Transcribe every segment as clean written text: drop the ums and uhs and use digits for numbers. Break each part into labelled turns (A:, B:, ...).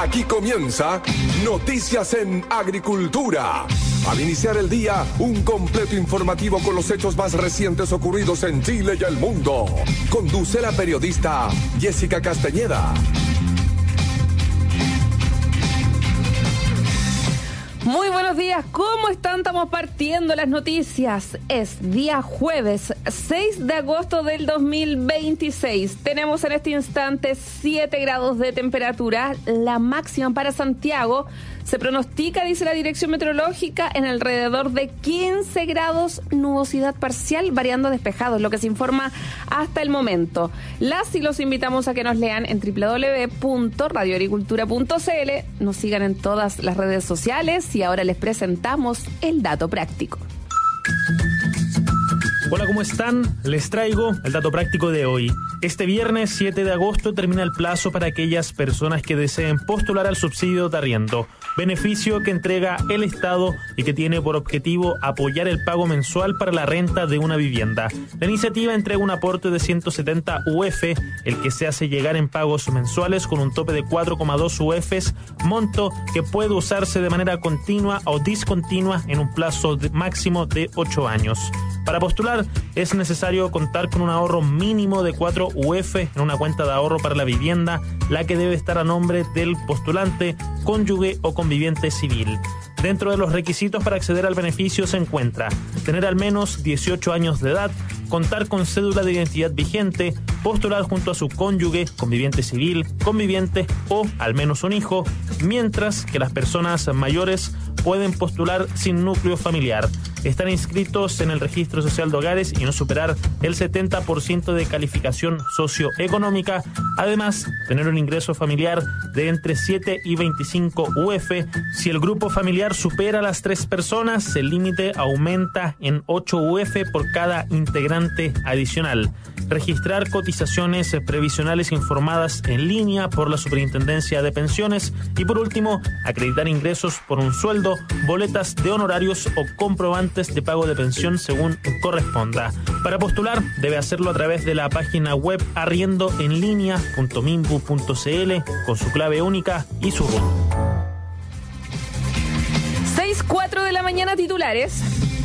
A: Aquí comienza Noticias en Agricultura. Al iniciar el día, un completo informativo con los hechos más recientes ocurridos en Chile y el mundo. Conduce la periodista Jessica Castañeda.
B: Muy buenos días, ¿cómo están? Estamos partiendo las noticias. Es día jueves 6 de agosto del 2026. Tenemos en este instante 7 grados de temperatura. La máxima para Santiago se pronostica, dice la Dirección Meteorológica, en alrededor de 15 grados, nubosidad parcial, variando despejados, lo que se informa hasta el momento. Las y los invitamos a que nos lean en www.radioagricultura.cl, nos sigan en todas las redes sociales y ahora les presentamos el dato práctico.
C: Hola, ¿cómo están? Les traigo el dato práctico de hoy. Este viernes 7 de agosto termina el plazo para aquellas personas que deseen postular al subsidio de arriendo, beneficio que entrega el Estado y que tiene por objetivo apoyar el pago mensual para la renta de una vivienda. La iniciativa entrega un aporte de 170 UF, el que se hace llegar en pagos mensuales con un tope de 4,2 UFs, monto que puede usarse de manera continua o discontinua en un plazo máximo de 8 años. Para postular es necesario contar con un ahorro mínimo de 4 UF en una cuenta de ahorro para la vivienda, la que debe estar a nombre del postulante, cónyuge o conviviente civil. Dentro de los requisitos para acceder al beneficio se encuentra tener al menos 18 años de edad, contar con cédula de identidad vigente, postular junto a su cónyuge, conviviente civil, conviviente o al menos un hijo, mientras que las personas mayores pueden postular sin núcleo familiar, estar inscritos en el registro social de hogares y no superar el 70% de calificación socioeconómica, además tener un ingreso familiar de entre 7 y 25 UF. Si el grupo familiar supera las 3 personas, el límite aumenta en 8 UF por cada integrante adicional. Registrar cotizaciones previsionales informadas en línea por la Superintendencia de Pensiones y, por último, acreditar ingresos por un sueldo, boletas de honorarios o comprobantes de pago de pensión según corresponda. Para postular debe hacerlo a través de la página web arriendoenlinea.minbu.cl con su clave única y su RUT.
B: 6:04 de la mañana, titulares.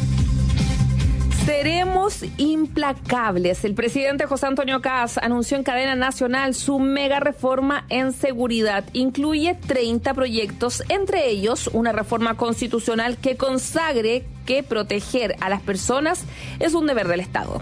B: Seremos implacables. El presidente José Antonio Kast anunció en cadena nacional su mega reforma en seguridad. Incluye 30 proyectos, entre ellos una reforma constitucional que consagre que proteger a las personas es un deber del Estado.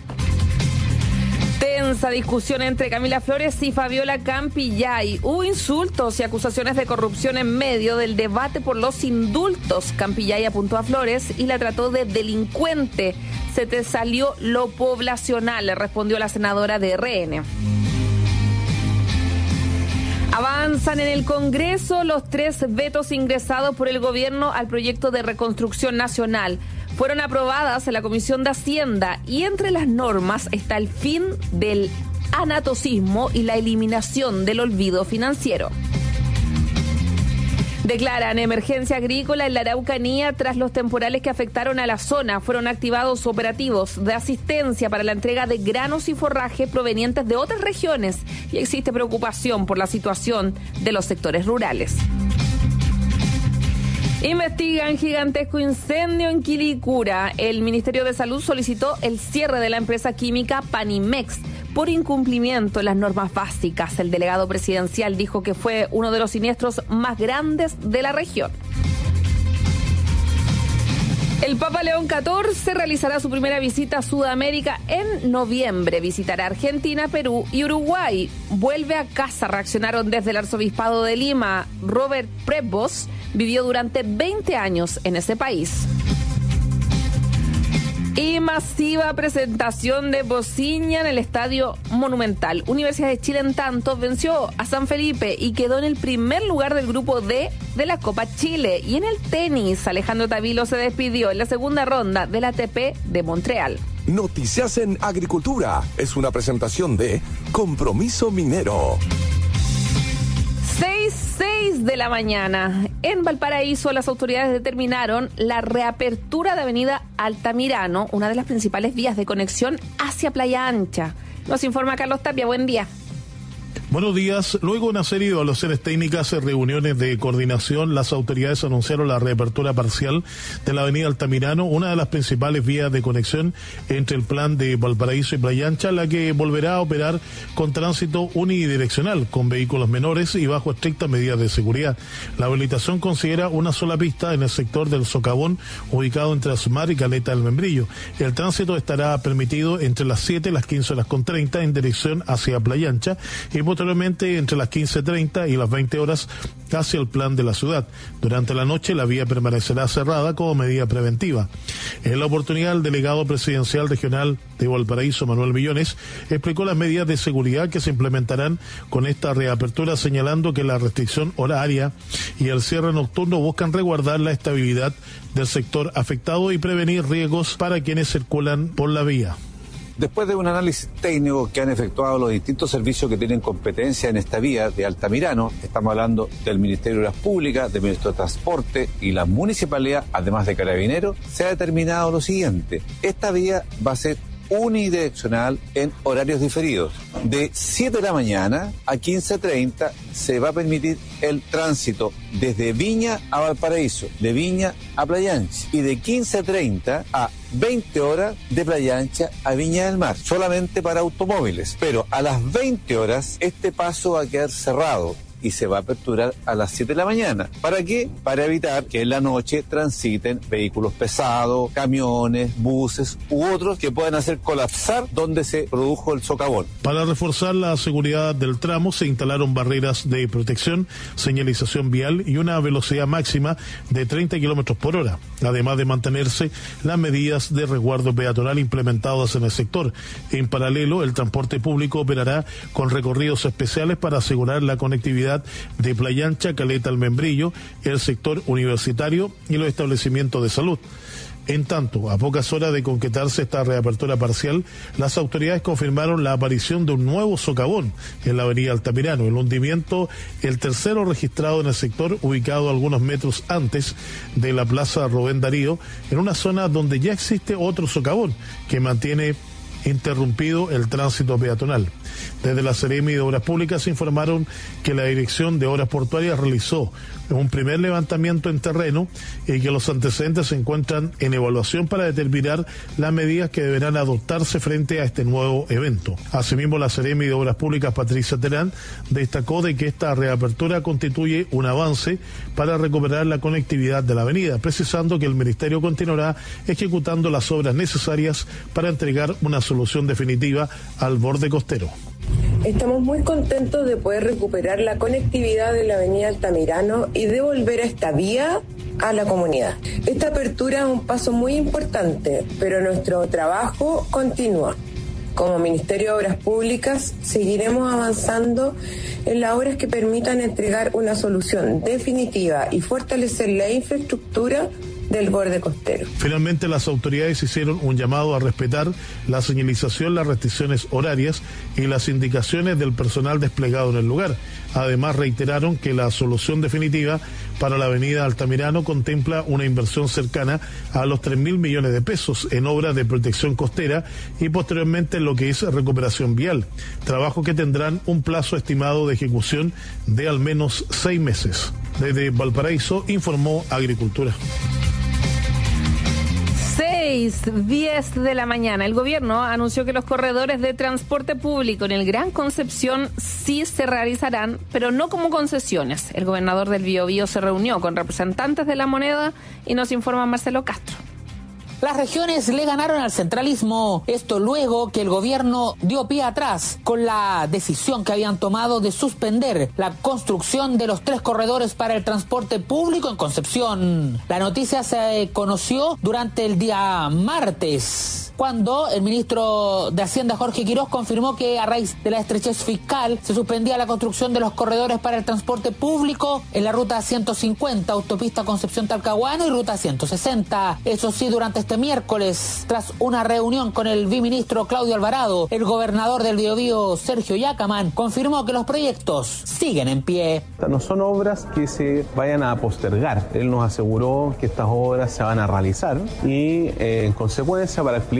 B: Tensa discusión entre Camila Flores y Fabiola Campillay. Hubo insultos y acusaciones de corrupción en medio del debate por los indultos. Campillay apuntó a Flores y la trató de delincuente. Se te salió lo poblacional, le respondió la senadora de RN. Avanzan en el Congreso los 3 vetos ingresados por el gobierno al proyecto de reconstrucción nacional. Fueron aprobadas en la Comisión de Hacienda y entre las normas está el fin del anatocismo y la eliminación del olvido financiero. Declaran emergencia agrícola en la Araucanía tras los temporales que afectaron a la zona. Fueron activados operativos de asistencia para la entrega de granos y forraje provenientes de otras regiones y existe preocupación por la situación de los sectores rurales. Investigan gigantesco incendio en Quilicura. El Ministerio de Salud solicitó el cierre de la empresa química Panimex por incumplimiento en las normas básicas. El delegado presidencial dijo que fue uno de los siniestros más grandes de la región. El Papa León XIV realizará su primera visita a Sudamérica en noviembre. Visitará Argentina, Perú y Uruguay. Vuelve a casa, reaccionaron desde el Arzobispado de Lima. Robert Prevost vivió durante 20 años en ese país. Y masiva presentación de Bociña en el Estadio Monumental. Universidad de Chile, en tanto, venció a San Felipe y quedó en el primer lugar del grupo D de la Copa Chile. Y en el tenis, Alejandro Tavilo se despidió en la segunda ronda del ATP de Montreal.
A: Noticias en Agricultura es una presentación de Compromiso Minero.
B: 6:06 de la mañana. En Valparaíso, las autoridades determinaron la reapertura de Avenida Altamirano, una de las principales vías de conexión hacia Playa Ancha. Nos informa Carlos Tapia. Buen día.
D: Buenos días. Luego de una serie de evaluaciones técnicas y reuniones de coordinación, las autoridades anunciaron la reapertura parcial de la avenida Altamirano, una de las principales vías de conexión entre el plan de Valparaíso y Playa Ancha, la que volverá a operar con tránsito unidireccional, con vehículos menores y bajo estrictas medidas de seguridad. La habilitación considera una sola pista en el sector del Socavón, ubicado entre Asumar y Caleta del Membrillo. El tránsito estará permitido entre las 7 y las 15:30 en dirección hacia Playa Ancha y posteriormente entre las 15:30 y las 20 horas hacia el plan de la ciudad. Durante la noche la vía permanecerá cerrada como medida preventiva. En la oportunidad, el delegado presidencial regional de Valparaíso, Manuel Millones, explicó las medidas de seguridad que se implementarán con esta reapertura, señalando que la restricción horaria y el cierre nocturno buscan resguardar la estabilidad del sector afectado y prevenir riesgos para quienes circulan por la vía.
E: Después de un análisis técnico que han efectuado los distintos servicios que tienen competencia en esta vía de Altamirano, estamos hablando del Ministerio de Obras Públicas, del Ministerio de Transporte y la Municipalidad, además de Carabineros, se ha determinado lo siguiente: esta vía va a ser unidireccional en horarios diferidos. De 7 de la mañana a 15:30 se va a permitir el tránsito desde Viña a Valparaíso, de Viña a Playa Ancha, y de 15:30 a 20 horas de Playa Ancha a Viña del Mar, solamente para automóviles. Pero a las 20 horas este paso va a quedar cerrado y se va a aperturar a las 7 de la mañana. ¿Para qué? Para evitar que en la noche transiten vehículos pesados, camiones, buses u otros que puedan hacer colapsar donde se produjo el socavón.
D: Para reforzar la seguridad del tramo se instalaron barreras de protección, señalización vial y una velocidad máxima de 30 kilómetros por hora, además de mantenerse las medidas de resguardo peatonal implementadas en el sector. En paralelo, el transporte público operará con recorridos especiales para asegurar la conectividad de Playa Ancha, Caleta del Membrillo, el sector universitario y los establecimientos de salud. En tanto, a pocas horas de concretarse esta reapertura parcial, las autoridades confirmaron la aparición de un nuevo socavón en la avenida Altamirano, el hundimiento, el tercero registrado en el sector, ubicado algunos metros antes de la Plaza Rubén Darío, en una zona donde ya existe otro socavón que mantiene interrumpido el tránsito peatonal. Desde la Seremi de Obras Públicas informaron que la Dirección de Obras Portuarias realizó un primer levantamiento en terreno y que los antecedentes se encuentran en evaluación para determinar las medidas que deberán adoptarse frente a este nuevo evento. Asimismo, la Seremi de Obras Públicas, Patricia Terán, destacó de que esta reapertura constituye un avance para recuperar la conectividad de la avenida, precisando que el Ministerio continuará ejecutando las obras necesarias para entregar una solución definitiva al borde costero.
F: Estamos muy contentos de poder recuperar la conectividad de la avenida Altamirano y devolver a esta vía a la comunidad. Esta apertura es un paso muy importante, pero nuestro trabajo continúa. Como Ministerio de Obras Públicas seguiremos avanzando en las obras que permitan entregar una solución definitiva y fortalecer la infraestructura del borde costero.
D: Finalmente, las autoridades hicieron un llamado a respetar la señalización, las restricciones horarias y las indicaciones del personal desplegado en el lugar. Además, reiteraron que la solución definitiva para la avenida Altamirano contempla una inversión cercana a los 3.000 millones de pesos en obras de protección costera y posteriormente en lo que es recuperación vial, trabajo que tendrán un plazo estimado de ejecución de al menos 6 meses. Desde Valparaíso informó Agricultura.
B: 6:10 de la mañana. El gobierno anunció que los corredores de transporte público en el Gran Concepción sí se realizarán, pero no como concesiones. El gobernador del Biobío se reunió con representantes de La Moneda y nos informa Marcelo Castro.
G: Las regiones le ganaron al centralismo, esto luego que el gobierno dio pie atrás con la decisión que habían tomado de suspender la construcción de los 3 corredores para el transporte público en Concepción. La noticia se conoció durante el día martes, cuando el ministro de Hacienda Jorge Quirós confirmó que a raíz de la estrechez fiscal se suspendía la construcción de los corredores para el transporte público en la ruta 150, autopista Concepción-Talcahuano y ruta 160. Eso sí, durante este miércoles, tras una reunión con el viceministro Claudio Alvarado, el gobernador del Biobío, Sergio Yacamán, confirmó que los proyectos siguen en pie.
H: No son obras que se vayan a postergar. Él nos aseguró que estas obras se van a realizar y, en consecuencia, para explicar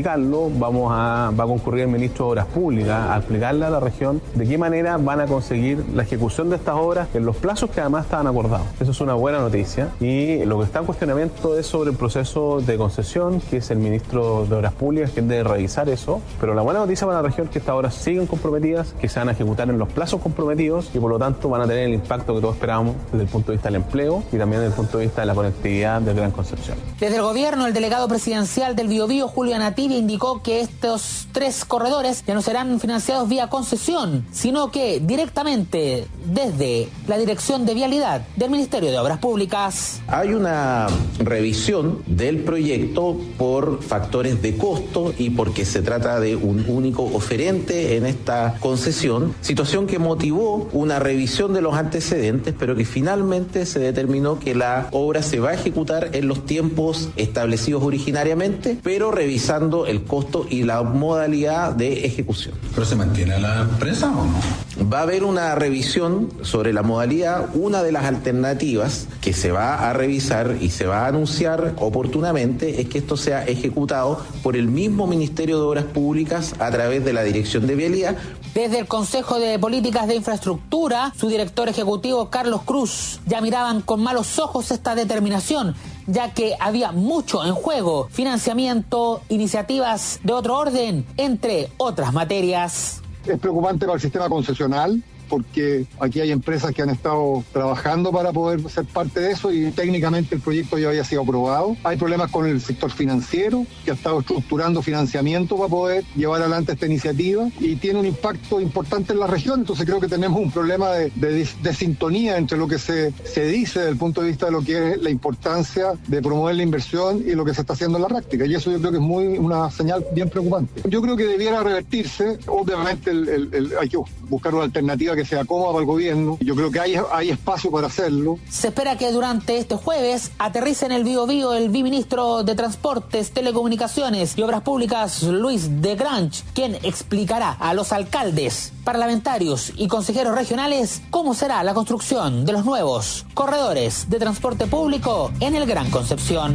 H: explicarlo, va a concurrir el ministro de Obras Públicas a explicarle a la región de qué manera van a conseguir la ejecución de estas obras en los plazos que además estaban acordados. Eso es una buena noticia, y lo que está en cuestionamiento es sobre el proceso de concesión, que es el ministro de Obras Públicas quien debe revisar eso, pero la buena noticia para la región es que estas obras siguen comprometidas, que se van a ejecutar en los plazos comprometidos y por lo tanto van a tener el impacto que todos esperábamos desde el punto de vista del empleo y también desde el punto de vista de la conectividad del Gran Concepción.
G: Desde el gobierno, el delegado presidencial del Biobío, Julio Anatibia, indicó que estos 3 corredores ya no serán financiados vía concesión, sino que directamente desde la Dirección de Vialidad del Ministerio de Obras Públicas.
I: Hay una revisión del proyecto por factores de costo y porque se trata de un único oferente en esta concesión, situación que motivó una revisión de los antecedentes, pero que finalmente se determinó que la obra se va a ejecutar en los tiempos establecidos originariamente, pero revisando el costo y la modalidad de ejecución.
J: ¿Pero se mantiene la empresa o no?
I: Va a haber una revisión sobre la modalidad. Una de las alternativas que se va a revisar y se va a anunciar oportunamente es que esto sea ejecutado por el mismo Ministerio de Obras Públicas a través de la Dirección de Vialidad.
G: Desde el Consejo de Políticas de Infraestructura, su director ejecutivo Carlos Cruz ya miraban con malos ojos esta determinación, ya que había mucho en juego: financiamiento, iniciativas de otro orden, entre otras materias.
K: Es preocupante para el sistema concesional, porque aquí hay empresas que han estado trabajando para poder ser parte de eso y técnicamente el proyecto ya había sido aprobado. Hay problemas con el sector financiero, que ha estado estructurando financiamiento para poder llevar adelante esta iniciativa, y tiene un impacto importante en la región. Entonces creo que tenemos un problema de sintonía entre lo que se dice desde el punto de vista de lo que es la importancia de promover la inversión y lo que se está haciendo en la práctica, y eso yo creo que es una señal bien preocupante. Yo creo que debiera revertirse. Obviamente hay que buscar una alternativa que sea cómoda para el gobierno. Yo creo que hay espacio para hacerlo.
G: Se espera que durante este jueves aterrice en el Biobío el viceministro de Transportes, Telecomunicaciones y Obras Públicas, Luis de Grange, quien explicará a los alcaldes, parlamentarios y consejeros regionales cómo será la construcción de los nuevos corredores de transporte público en el Gran Concepción.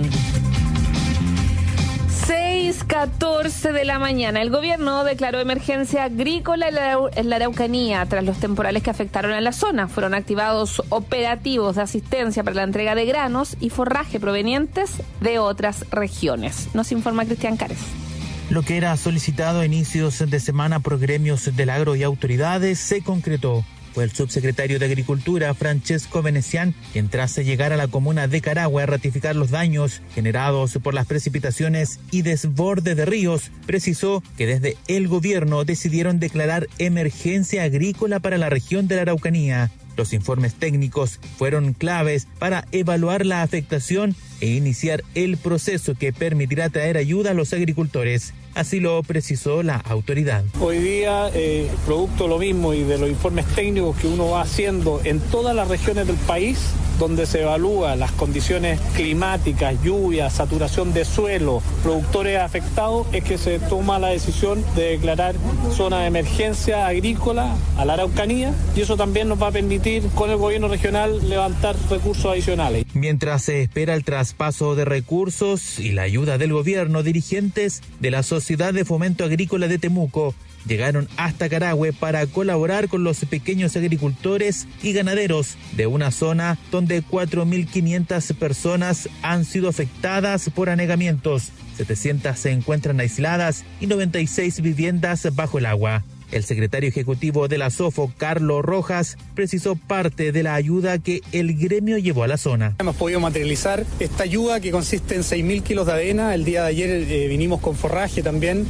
B: 6:14 de la mañana. El gobierno declaró emergencia agrícola en la Araucanía tras los temporales que afectaron a la zona. Fueron activados operativos de asistencia para la entrega de granos y forraje provenientes de otras regiones. Nos informa Cristian Cárez.
L: Lo que era solicitado a inicios de semana por gremios del agro y autoridades se concretó. Fue el subsecretario de Agricultura, Francesco Venecián, quien tras llegar a la comuna de Carahue a ratificar los daños generados por las precipitaciones y desborde de ríos, precisó que desde el gobierno decidieron declarar emergencia agrícola para la región de la Araucanía. Los informes técnicos fueron claves para evaluar la afectación e iniciar el proceso que permitirá traer ayuda a los agricultores. Así lo precisó la autoridad.
M: Hoy día, producto de lo mismo y de los informes técnicos que uno va haciendo en todas las regiones del país, donde se evalúa las condiciones climáticas, lluvias, saturación de suelo, productores afectados, es que se toma la decisión de declarar zona de emergencia agrícola a la Araucanía, y eso también nos va a permitir con el gobierno regional levantar recursos adicionales.
L: Mientras se espera el traspaso de recursos y la ayuda del gobierno, dirigentes de la Sociedad de Fomento Agrícola de Temuco llegaron hasta Carahue para colaborar con los pequeños agricultores y ganaderos de una zona donde 4.500 personas han sido afectadas por anegamientos. 700 se encuentran aisladas y 96 viviendas bajo el agua. El secretario ejecutivo de la SOFO, Carlos Rojas, precisó parte de la ayuda que el gremio llevó a la zona.
M: Hemos podido materializar esta ayuda que consiste en 6.000 kilos de avena. El día de ayer vinimos con forraje también,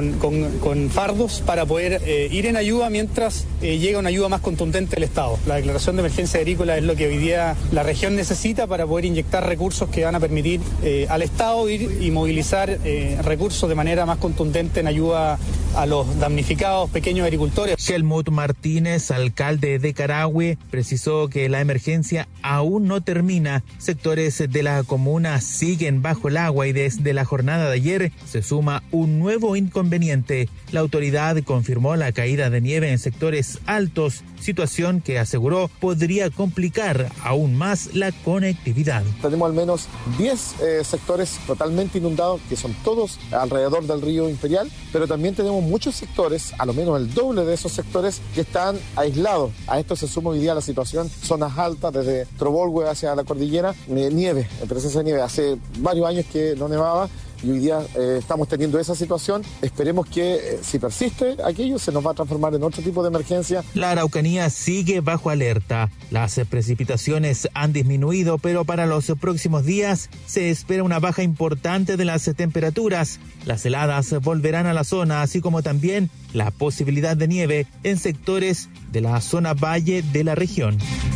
M: con fardos, para poder ir en ayuda mientras llega una ayuda más contundente del Estado. La declaración de emergencia agrícola es lo que hoy día la región necesita para poder inyectar recursos que van a permitir al Estado ir y movilizar recursos de manera más contundente en ayuda a los damnificados pequeños agricultores.
L: Helmut Martínez, alcalde de Carahue, precisó que la emergencia aún no termina. Sectores de la comuna siguen bajo el agua y desde la jornada de ayer se suma un nuevo inconveniente. La autoridad confirmó la caída de nieve en sectores altos, situación que aseguró podría complicar aún más la conectividad.
N: Tenemos al menos 10 sectores totalmente inundados, que son todos alrededor del río Imperial, pero también tenemos muchos sectores, a lo menos el doble de esos sectores, que están aislados. A esto se suma hoy día la situación, zonas altas, desde Trobolwe hacia la cordillera, nieve, presencia de nieve. Hace varios años que no nevaba, y hoy día estamos teniendo esa situación. Esperemos que si persiste aquello se nos va a transformar en otro tipo de emergencia.
L: La Araucanía sigue bajo alerta. Las precipitaciones han disminuido, pero para los próximos días se espera una baja importante de las temperaturas. Las heladas volverán a la zona, así como también la posibilidad de nieve en sectores de la zona valle de la región.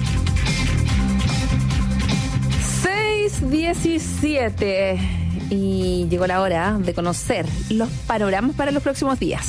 B: 6:17 y llegó la hora de conocer los panoramas para los próximos días.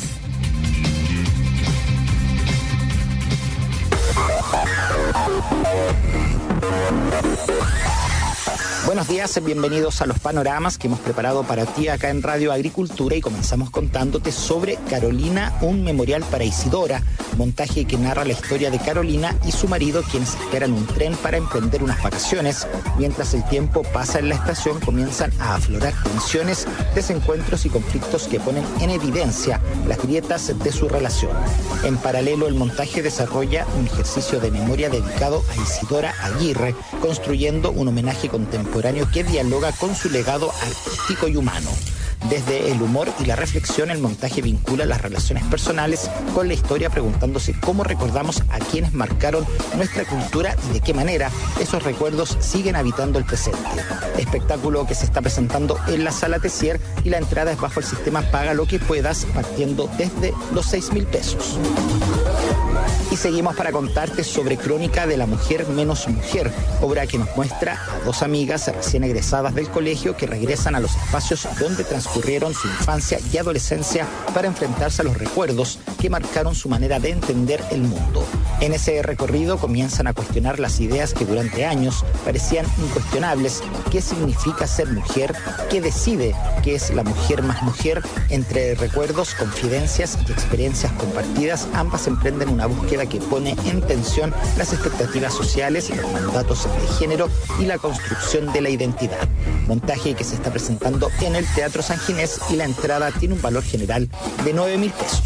O: Buenos días, bienvenidos a los panoramas que hemos preparado para ti acá en Radio Agricultura, y comenzamos contándote sobre Carolina, un memorial para Isidora, montaje que narra la historia de Carolina y su marido, quienes esperan un tren para emprender unas vacaciones. Mientras el tiempo pasa en la estación, comienzan a aflorar tensiones, desencuentros y conflictos que ponen en evidencia las grietas de su relación. En paralelo, el montaje desarrolla un ejercicio de memoria dedicado a Isidora Aguirre, construyendo un homenaje contemporáneo que dialoga con su legado artístico y humano. Desde el humor y la reflexión, el montaje vincula las relaciones personales con la historia, preguntándose cómo recordamos a quienes marcaron nuestra cultura y de qué manera esos recuerdos siguen habitando el presente. Espectáculo que se está presentando en la Sala Tessier, y la entrada es bajo el sistema Paga lo que puedas, partiendo desde los 6.000 pesos. Y seguimos para contarte sobre Crónica de la Mujer Menos Mujer, obra que nos muestra a dos amigas recién egresadas del colegio que regresan a los espacios donde transcurrieron su infancia y adolescencia para enfrentarse a los recuerdos que marcaron su manera de entender el mundo. En ese recorrido comienzan a cuestionar las ideas que durante años parecían incuestionables. ¿Qué significa ser mujer? ¿Qué decide que es la mujer más mujer? Entre recuerdos, confidencias y experiencias compartidas, ambas emprenden una búsqueda que pone en tensión las expectativas sociales, los mandatos de género y la construcción de la identidad. Montaje que se está presentando en el Teatro San Ginés, y la entrada tiene un valor general de 9.000 pesos.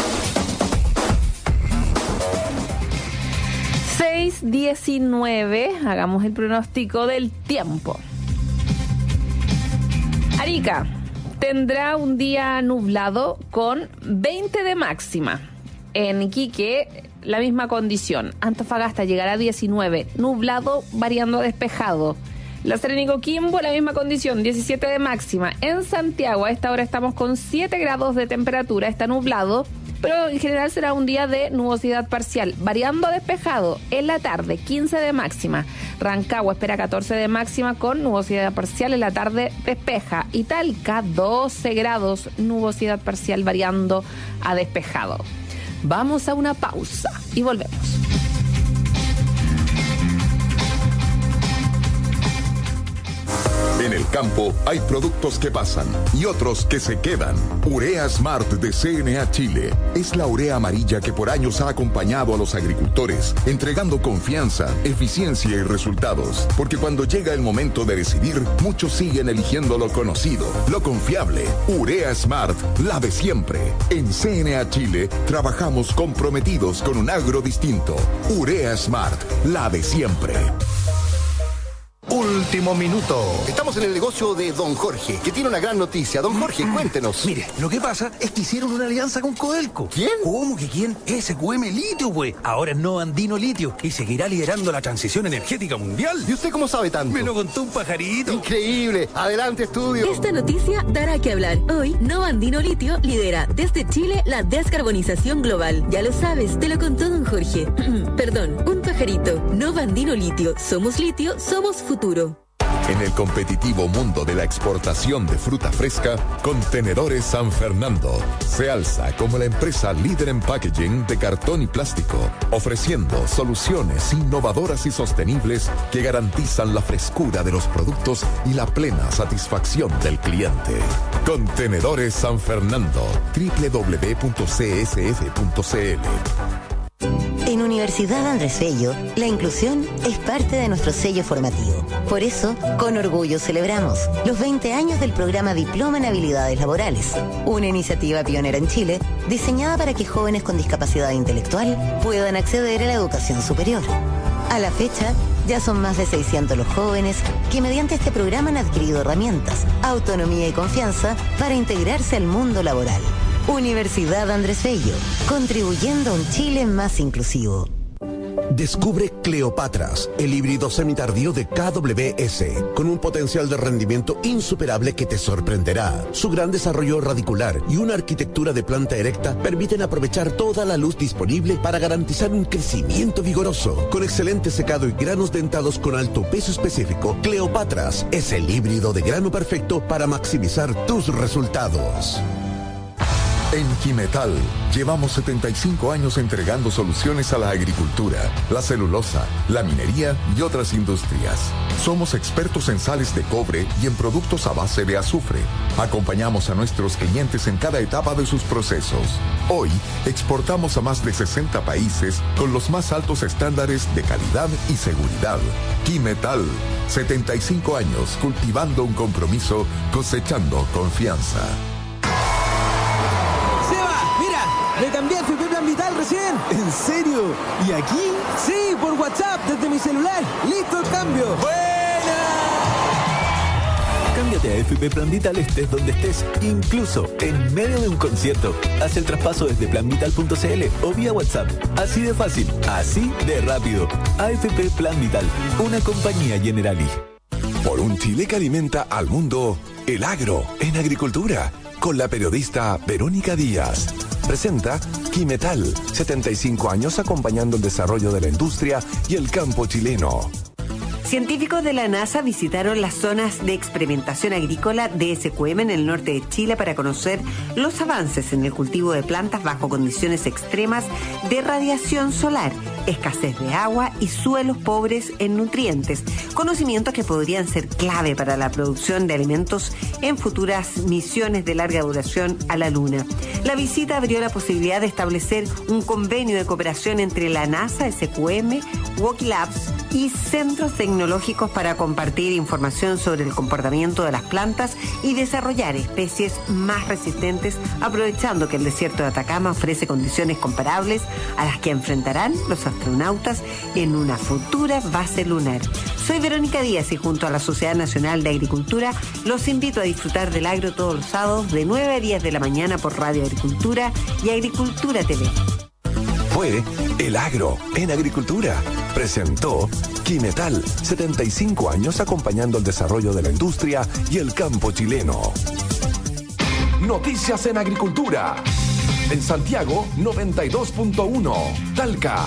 B: 6:19, hagamos el pronóstico del tiempo. Arica tendrá un día nublado con 20 de máxima. En Iquique, la misma condición. Antofagasta llegará a 19, nublado variando a despejado. La Serena y Coquimbo, la misma condición, 17 de máxima. En Santiago, a esta hora estamos con 7 grados de temperatura, está nublado, pero en general será un día de nubosidad parcial, variando a despejado. En la tarde, 15 de máxima. Rancagua espera 14 de máxima con nubosidad parcial, en la tarde despeja. Y Talca, 12 grados, nubosidad parcial variando a despejado. Vamos a una pausa y volvemos.
A: En el campo hay productos que pasan y otros que se quedan. Urea Smart de CNA Chile es la urea amarilla que por años ha acompañado a los agricultores, entregando confianza, eficiencia y resultados. Porque cuando llega el momento de decidir, muchos siguen eligiendo lo conocido, lo confiable. Urea Smart, la de siempre. En CNA Chile trabajamos comprometidos con un agro distinto. Urea Smart, la de siempre.
P: Último minuto. Estamos en el negocio de Don Jorge, que tiene una gran noticia. Don Jorge, cuéntenos.
Q: Mire, lo que pasa es que hicieron una alianza con Codelco.
P: ¿Quién?
Q: ¿Cómo que quién? SQM Litio, pues. Ahora es Nova Andino Litio y seguirá liderando la transición energética mundial.
P: ¿Y usted cómo sabe tanto?
Q: Me lo contó un pajarito.
P: Increíble. Adelante, estudio.
R: Esta noticia dará que hablar. Hoy, Nova Andino Litio lidera desde Chile la descarbonización global. Ya lo sabes, te lo contó Don Jorge. Perdón, un pajarito. Nova Andino Litio. Somos litio, somos futuro.
A: En el competitivo mundo de la exportación de fruta fresca, Contenedores San Fernando se alza como la empresa líder en packaging de cartón y plástico, ofreciendo soluciones innovadoras y sostenibles que garantizan la frescura de los productos y la plena satisfacción del cliente. Contenedores San Fernando, www.csf.cl.
S: En Universidad Andrés Bello, la inclusión es parte de nuestro sello formativo. Por eso, con orgullo celebramos los 20 años del programa Diploma en Habilidades Laborales, una iniciativa pionera en Chile diseñada para que jóvenes con discapacidad intelectual puedan acceder a la educación superior. A la fecha, ya son más de 600 los jóvenes que mediante este programa han adquirido herramientas, autonomía y confianza para integrarse al mundo laboral. Universidad Andrés Bello, contribuyendo a un Chile más inclusivo.
T: Descubre Cleopatras, el híbrido semitardío de KWS, con un potencial de rendimiento insuperable que te sorprenderá. Su gran desarrollo radicular y una arquitectura de planta erecta permiten aprovechar toda la luz disponible para garantizar un crecimiento vigoroso. Con excelente secado y granos dentados con alto peso específico, Cleopatras es el híbrido de grano perfecto para maximizar tus resultados.
A: En Quimetal, llevamos 75 años entregando soluciones a la agricultura, la celulosa, la minería y otras industrias. Somos expertos en sales de cobre y en productos a base de azufre. Acompañamos a nuestros clientes en cada etapa de sus procesos. Hoy, exportamos a más de 60 países con los más altos estándares de calidad y seguridad. Quimetal, 75 años cultivando un compromiso, cosechando confianza.
U: Me cambié a FP Plan Vital recién. ¿En serio? ¿Y aquí? Sí, por WhatsApp, desde mi celular. ¡Listo el cambio! ¡Buena!
V: Cámbiate a FP Plan Vital estés donde estés, incluso en medio de un concierto. Haz el traspaso desde planvital.cl o vía WhatsApp. Así de fácil, así de rápido. AFP Plan Vital, una compañía Generali.
A: Por un Chile que alimenta al mundo, el agro en agricultura, con la periodista Verónica Díaz. Presenta Quimetal, 75 años acompañando el desarrollo de la industria y el campo chileno.
W: Científicos de la NASA visitaron las zonas de experimentación agrícola de SQM en el norte de Chile para conocer los avances en el cultivo de plantas bajo condiciones extremas de radiación solar, escasez de agua y suelos pobres en nutrientes, conocimientos que podrían ser clave para la producción de alimentos en futuras misiones de larga duración a la Luna. La visita abrió la posibilidad de establecer un convenio de cooperación entre la NASA, SQM, Woki Labs y centros tecnológicos para compartir información sobre el comportamiento de las plantas y desarrollar especies más resistentes, aprovechando que el desierto de Atacama ofrece condiciones comparables a las que enfrentarán los astronautas en una futura base lunar. Soy Verónica Díaz y junto a la Sociedad Nacional de Agricultura los invito a disfrutar del agro todos los sábados de 9 a 10 de la mañana por Radio Agricultura y Agricultura TV.
A: Fue El Agro en Agricultura. Presentó Quimetal, 75 años acompañando el desarrollo de la industria y el campo chileno. Noticias en Agricultura. En Santiago, 92.1. Talca,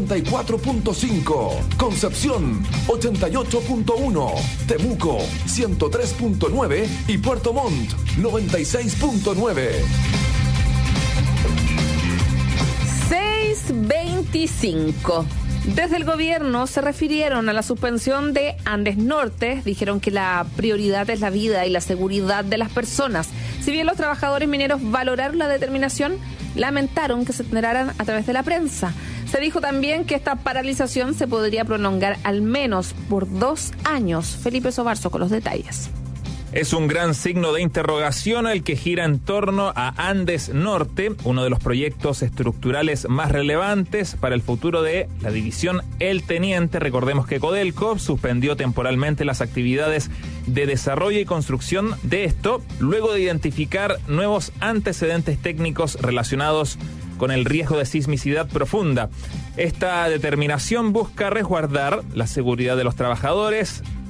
A: 94.5. Concepción, 88.1. Temuco, 103.9. Y Puerto Montt, 96.9.
B: 6:25. Desde el gobierno se refirieron a la suspensión de Andes Norte. Dijeron que la prioridad es la vida y la seguridad de las personas. Si bien los trabajadores mineros valoraron la determinación, lamentaron que se enteraran a través de la prensa. Se dijo también que esta paralización se podría prolongar al menos por 2 años. Felipe Sobarzo con los detalles.
X: Es un gran signo de interrogación el que gira en torno a Andes Norte, uno de los proyectos estructurales más relevantes para el futuro de la división El Teniente. Recordemos que Codelco suspendió temporalmente las actividades de desarrollo y construcción de esto, luego de identificar nuevos antecedentes técnicos relacionados con el riesgo de sismicidad profunda. Esta determinación busca resguardar la seguridad de los trabajadores,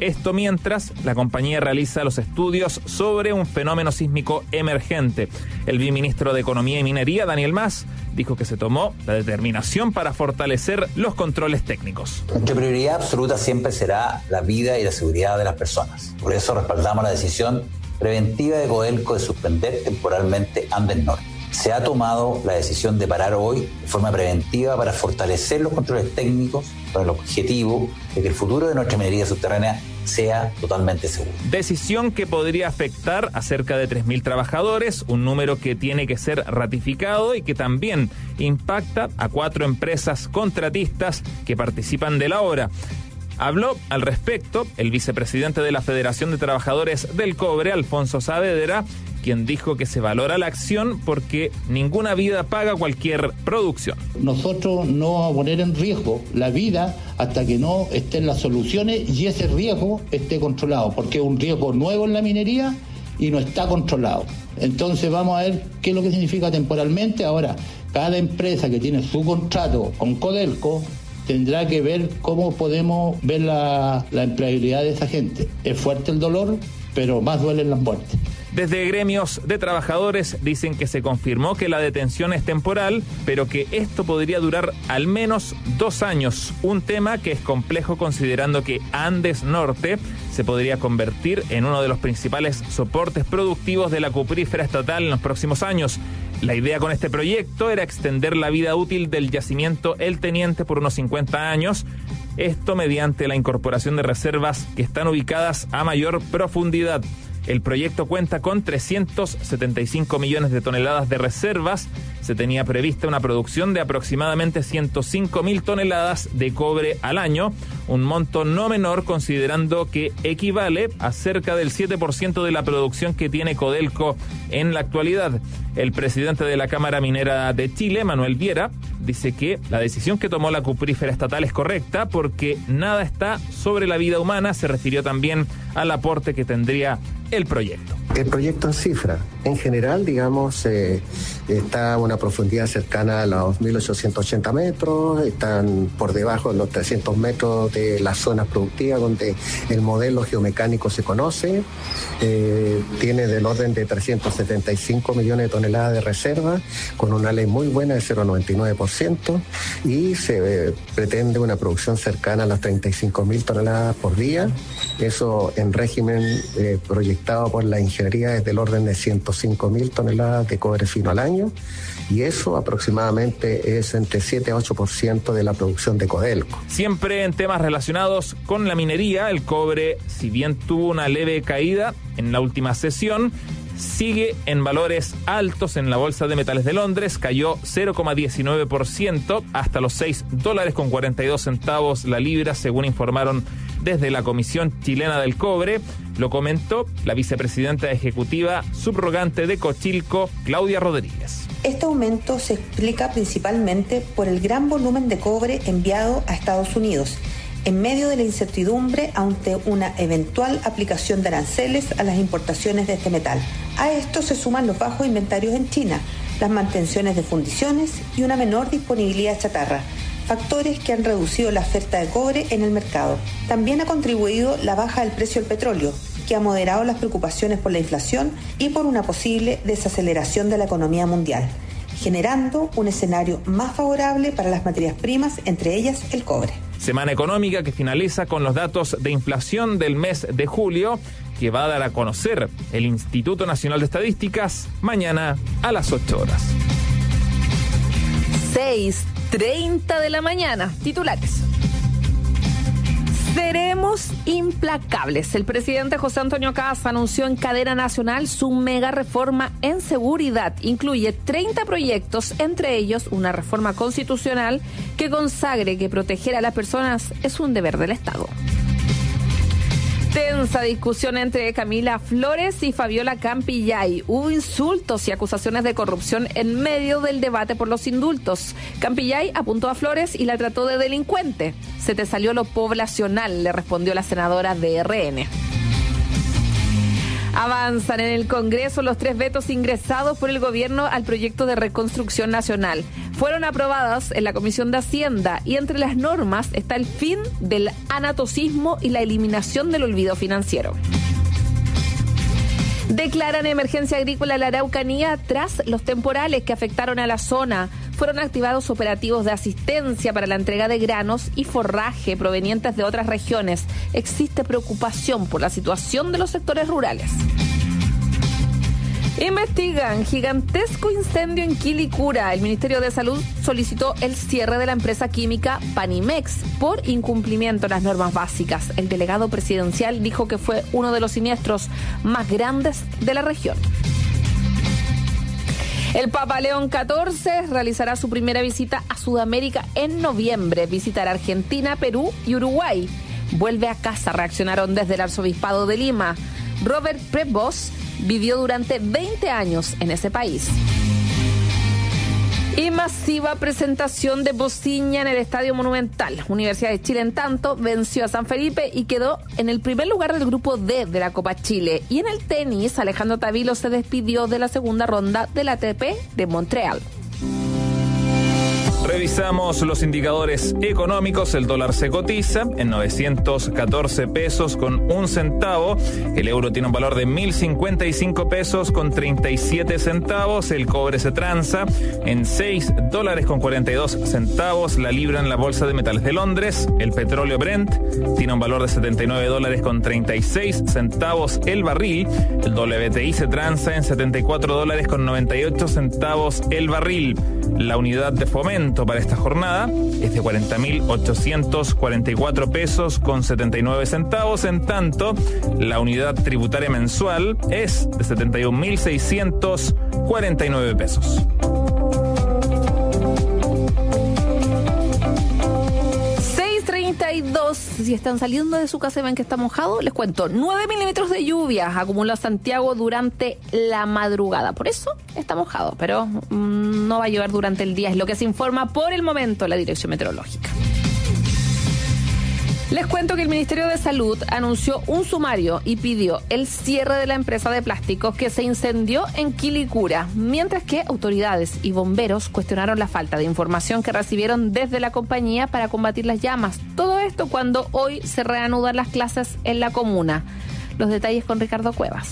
X: Esto mientras la compañía realiza los estudios sobre un fenómeno sísmico emergente. El viceministro de Economía y Minería, Daniel Mas, dijo que se tomó la determinación para fortalecer los controles técnicos.
C: Nuestra prioridad absoluta siempre será la vida y la seguridad de las personas. Por eso respaldamos la decisión preventiva de Codelco de suspender temporalmente Andes Norte. Se ha tomado la decisión de parar hoy de forma preventiva para fortalecer los controles técnicos con el objetivo de que el futuro de nuestra minería subterránea sea totalmente seguro.
X: Decisión que podría afectar a cerca de 3.000 trabajadores, un número que tiene que ser ratificado y que también impacta a 4 empresas contratistas que participan de la obra. Habló al respecto el vicepresidente de la Federación de Trabajadores del Cobre, Alfonso Saavedra, quien dijo que se valora la acción porque ninguna vida paga cualquier producción.
D: Nosotros no vamos a poner en riesgo la vida hasta que no estén las soluciones y ese riesgo esté controlado, porque es un riesgo nuevo en la minería y no está controlado. Entonces vamos a ver qué es lo que significa temporalmente. Ahora, cada empresa que tiene su contrato con Codelco tendrá que ver cómo podemos ver la empleabilidad de esa gente. Es fuerte el dolor, pero más duelen las muertes.
X: Desde gremios de trabajadores dicen que se confirmó que la detención es temporal, pero que esto podría durar al menos 2 años. Un tema que es complejo considerando que Andes Norte se podría convertir en uno de los principales soportes productivos de la cuprífera estatal en los próximos años. La idea con este proyecto era extender la vida útil del yacimiento El Teniente por unos 50 años, esto mediante la incorporación de reservas que están ubicadas a mayor profundidad. El proyecto cuenta con 375 millones de toneladas de reservas. Se tenía prevista una producción de aproximadamente 105.000 toneladas de cobre al año, un monto no menor considerando que equivale a cerca del 7% de la producción que tiene Codelco en la actualidad. El presidente de la Cámara Minera de Chile, Manuel Viera, dice que la decisión que tomó la cuprífera estatal es correcta porque nada está sobre la vida humana. Se refirió también al aporte que tendría el proyecto.
E: El proyecto en cifra, en general, digamos, está a una profundidad cercana a los 1.880 metros, están por debajo de los 300 metros de las zonas productivas donde el modelo geomecánico se conoce, tiene del orden de 375 millones de toneladas de reserva, con una ley muy buena de 0,99%, y se pretende una producción cercana a las 35.000 toneladas por día, eso en régimen proyectado por la ingeniería es del orden de 105.000 toneladas de cobre fino al año, y eso aproximadamente es entre 7 a 8% de la producción de Codelco.
X: Siempre en temas relacionados con la minería, el cobre, si bien tuvo una leve caída en la última sesión, sigue en valores altos en la Bolsa de Metales de Londres, cayó 0,19% hasta los $6.42 la libra, según informaron desde la Comisión Chilena del Cobre. Lo comentó la vicepresidenta ejecutiva subrogante de Cochilco, Claudia Rodríguez.
F: Este aumento se explica principalmente por el gran volumen de cobre enviado a Estados Unidos, en medio de la incertidumbre ante una eventual aplicación de aranceles a las importaciones de este metal. A esto se suman los bajos inventarios en China, las mantenciones de fundiciones y una menor disponibilidad de chatarra, factores que han reducido la oferta de cobre en el mercado. También ha contribuido la baja del precio del petróleo, que ha moderado las preocupaciones por la inflación y por una posible desaceleración de la economía mundial, generando un escenario más favorable para las materias primas, entre ellas el cobre.
X: Semana económica que finaliza con los datos de inflación del mes de julio, que va a dar a conocer el Instituto Nacional de Estadísticas mañana a las 8 horas.
B: 6:30 de la mañana. Titulares. Seremos implacables. El presidente José Antonio Kast anunció en cadena nacional su mega reforma en seguridad. Incluye 30 proyectos, entre ellos una reforma constitucional que consagre que proteger a las personas es un deber del Estado. Tensa discusión entre Camila Flores y Fabiola Campillay. Hubo insultos y acusaciones de corrupción en medio del debate por los indultos. Campillay apuntó a Flores y la trató de delincuente. Se te salió lo poblacional, le respondió la senadora de RN. Avanzan en el Congreso los 3 vetos ingresados por el gobierno al proyecto de reconstrucción nacional. fueron aprobadas en la Comisión de Hacienda y entre las normas está el fin del anatocismo y la eliminación del olvido financiero. Declaran emergencia agrícola en la Araucanía tras los temporales que afectaron a la zona. Fueron activados operativos de asistencia para la entrega de granos y forraje provenientes de otras regiones. Existe preocupación por la situación de los sectores rurales. Investigan gigantesco incendio en Quilicura. El Ministerio de Salud solicitó el cierre de la empresa química Panimex por incumplimiento de las normas básicas. El delegado presidencial dijo que fue uno de los siniestros más grandes de la región. El Papa León XIV realizará su primera visita a Sudamérica en noviembre. Visitará Argentina, Perú y Uruguay. Vuelve a casa, reaccionaron desde el Arzobispado de Lima. Robert Prevost vivió durante 20 años en ese país. Y masiva presentación de Bociña en el Estadio Monumental. Universidad de Chile, en tanto, venció a San Felipe y quedó en el primer lugar del grupo D de la Copa Chile. Y en el tenis, Alejandro Tavilo se despidió de la segunda ronda del ATP de Montreal.
X: Revisamos los indicadores económicos. El dólar se cotiza en 914 pesos con un centavo. El euro tiene un valor de 1.055 pesos con 37 centavos. El cobre se transa en $6 con 42 centavos. La libra en la bolsa de metales de Londres. El petróleo Brent tiene un valor de $79 con 36 centavos el barril. El WTI se transa en $74 con 98 centavos el barril. La unidad de fomento para esta jornada es de 40.844 pesos con 79 centavos. En tanto, la unidad tributaria mensual es de 71.649 pesos.
B: Si están saliendo de su casa y ven que está mojado, les cuento, 9 milímetros de lluvia acumuló Santiago durante la madrugada. Por eso está mojado, pero no va a llover durante el día, es lo que se informa por el momento la Dirección Meteorológica. Les cuento que el Ministerio de Salud anunció un sumario y pidió el cierre de la empresa de plásticos que se incendió en Quilicura, mientras que autoridades y bomberos cuestionaron la falta de información que recibieron desde la compañía para combatir las llamas. Todo esto cuando hoy se reanudan las clases en la comuna. Los detalles con Ricardo Cuevas.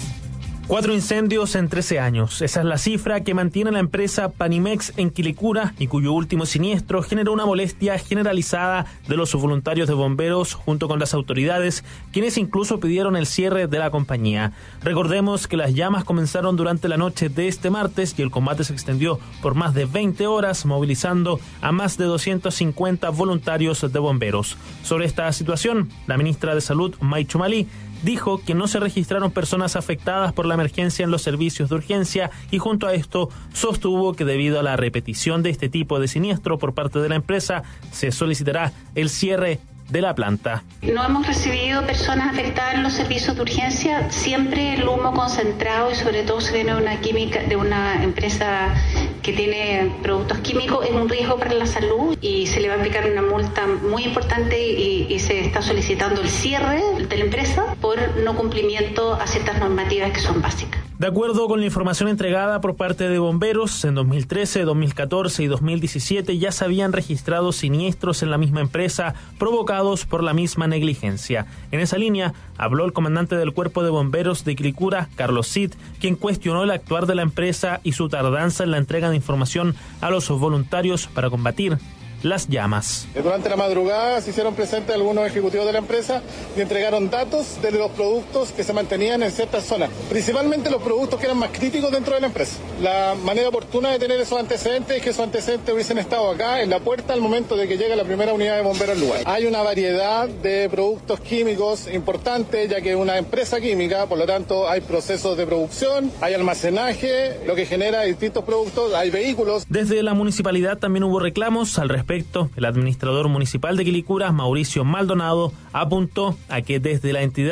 H: 4 incendios en 13 años. Esa es la cifra que mantiene la empresa Panimex en Quilicura y cuyo último siniestro generó una molestia generalizada de los voluntarios de bomberos junto con las autoridades, quienes incluso pidieron el cierre de la compañía. Recordemos que las llamas comenzaron durante la noche de este martes y el combate se extendió por más de 20 horas, movilizando a más de 250 voluntarios de bomberos. Sobre esta situación, la ministra de Salud, May Chumalí, dijo que no se registraron personas afectadas por la emergencia en los servicios de urgencia y junto a esto sostuvo que debido a la repetición de este tipo de siniestro por parte de la empresa se solicitará el cierre de la planta.
I: No hemos recibido personas afectadas en los servicios de urgencia. Siempre el humo concentrado y sobre todo si viene de una empresa que tiene productos químicos es un riesgo para la salud y se le va a aplicar una multa muy importante y se está solicitando el cierre de la empresa por no cumplimiento a ciertas normativas que son básicas.
H: De acuerdo con la información entregada por parte de bomberos, en 2013, 2014 y 2017 ya se habían registrado siniestros en la misma empresa provocados por la misma negligencia. En esa línea habló el comandante del Cuerpo de Bomberos de Quilicura, Carlos Cid, quien cuestionó el actuar de la empresa y su tardanza en la entrega de información a los voluntarios para combatir las llamas.
N: Durante la madrugada se hicieron presentes algunos ejecutivos de la empresa y entregaron datos de los productos que se mantenían en ciertas zonas, principalmente los productos que eran más críticos dentro de la empresa. La manera oportuna de tener esos antecedentes es que esos antecedentes hubiesen estado acá en la puerta al momento de que llega la primera unidad de bomberos al lugar. Hay una variedad de productos químicos importantes, ya que es una empresa química, por lo tanto hay procesos de producción, hay almacenaje, lo que genera distintos productos, hay vehículos.
H: Desde la municipalidad también hubo reclamos al respecto. El administrador municipal de Quilicura, Mauricio Maldonado, apuntó a que desde la entidad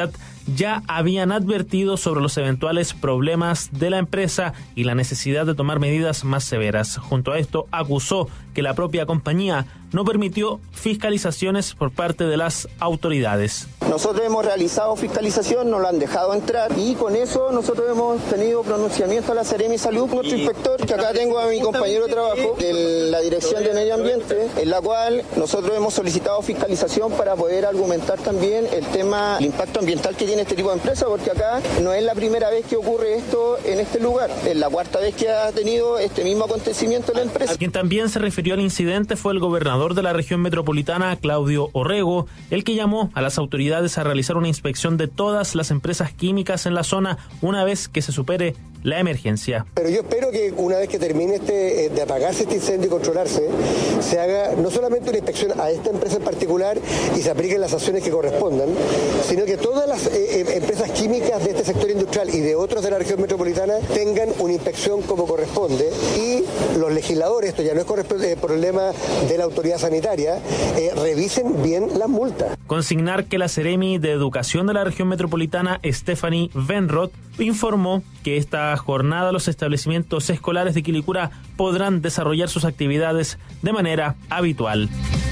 H: ya habían advertido sobre los eventuales problemas de la empresa y la necesidad de tomar medidas más severas. Junto a esto, acusó que la propia compañía no permitió fiscalizaciones por parte de las autoridades.
G: Nosotros hemos realizado fiscalización, nos lo han dejado entrar y con eso nosotros hemos tenido pronunciamiento a la Seremi Salud, nuestro inspector, que acá tengo a mi compañero de trabajo de la Dirección de Medio Ambiente, en la cual nosotros hemos solicitado fiscalización para poder argumentar también el impacto ambiental que tiene este tipo de empresa, porque acá no es la primera vez que ocurre esto en este lugar, es la cuarta vez que ha tenido este mismo acontecimiento en la empresa.
H: Quien también se refirió al incidente fue el gobernador de la región metropolitana, Claudio Orrego, el que llamó a las autoridades a realizar una inspección de todas las empresas químicas en la zona una vez que se supere la emergencia.
J: Pero yo espero que una vez que termine de apagarse este incendio y controlarse, se haga no solamente una inspección a esta empresa en particular y se apliquen las sanciones que correspondan, sino que todas las empresas químicas de este sector industrial y de otros de la región metropolitana tengan una inspección como corresponde y los legisladores, esto ya no es problema de la autoridad sanitaria, revisen bien las multas.
H: Consignar que la Seremi de Educación de la región metropolitana, Stephanie Venroth, informó que esta jornada los establecimientos escolares de Quilicura podrán desarrollar sus actividades de manera habitual.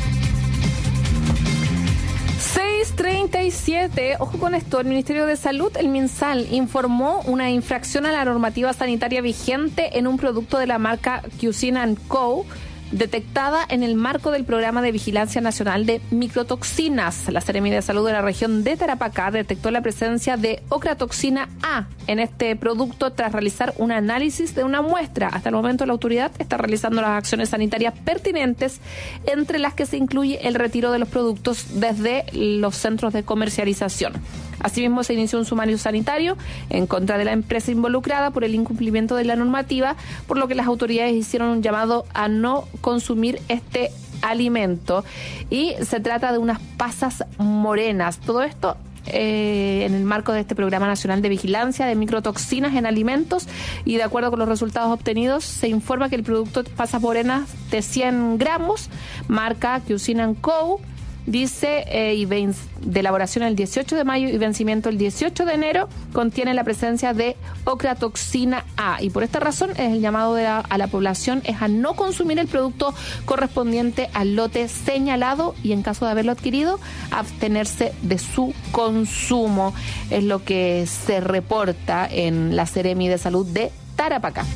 B: 6:37, ojo con esto, el Ministerio de Salud, el MinSal, informó una infracción a la normativa sanitaria vigente en un producto de la marca Cuisine & Co., detectada en el marco del Programa de Vigilancia Nacional de Microtoxinas. La Seremi de Salud de la región de Tarapacá detectó la presencia de ocratoxina A en este producto tras realizar un análisis de una muestra. Hasta el momento la autoridad está realizando las acciones sanitarias pertinentes, entre las que se incluye el retiro de los productos desde los centros de comercialización. Asimismo, se inició un sumario sanitario en contra de la empresa involucrada por el incumplimiento de la normativa, por lo que las autoridades hicieron un llamado a no consumir este alimento. Y se trata de unas pasas morenas. Todo esto en el marco de este Programa Nacional de Vigilancia de Microtoxinas en Alimentos, y de acuerdo con los resultados obtenidos, se informa que el producto de pasas morenas de 100 gramos, marca Cuisine & Co., dice, de elaboración el 18 de mayo y vencimiento el 18 de enero, contiene la presencia de ocratoxina A. Y por esta razón es el llamado a la población es a no consumir el producto correspondiente al lote señalado y, en caso de haberlo adquirido, abstenerse de su consumo. Es lo que se reporta en la Seremi de Salud de Tarapacá.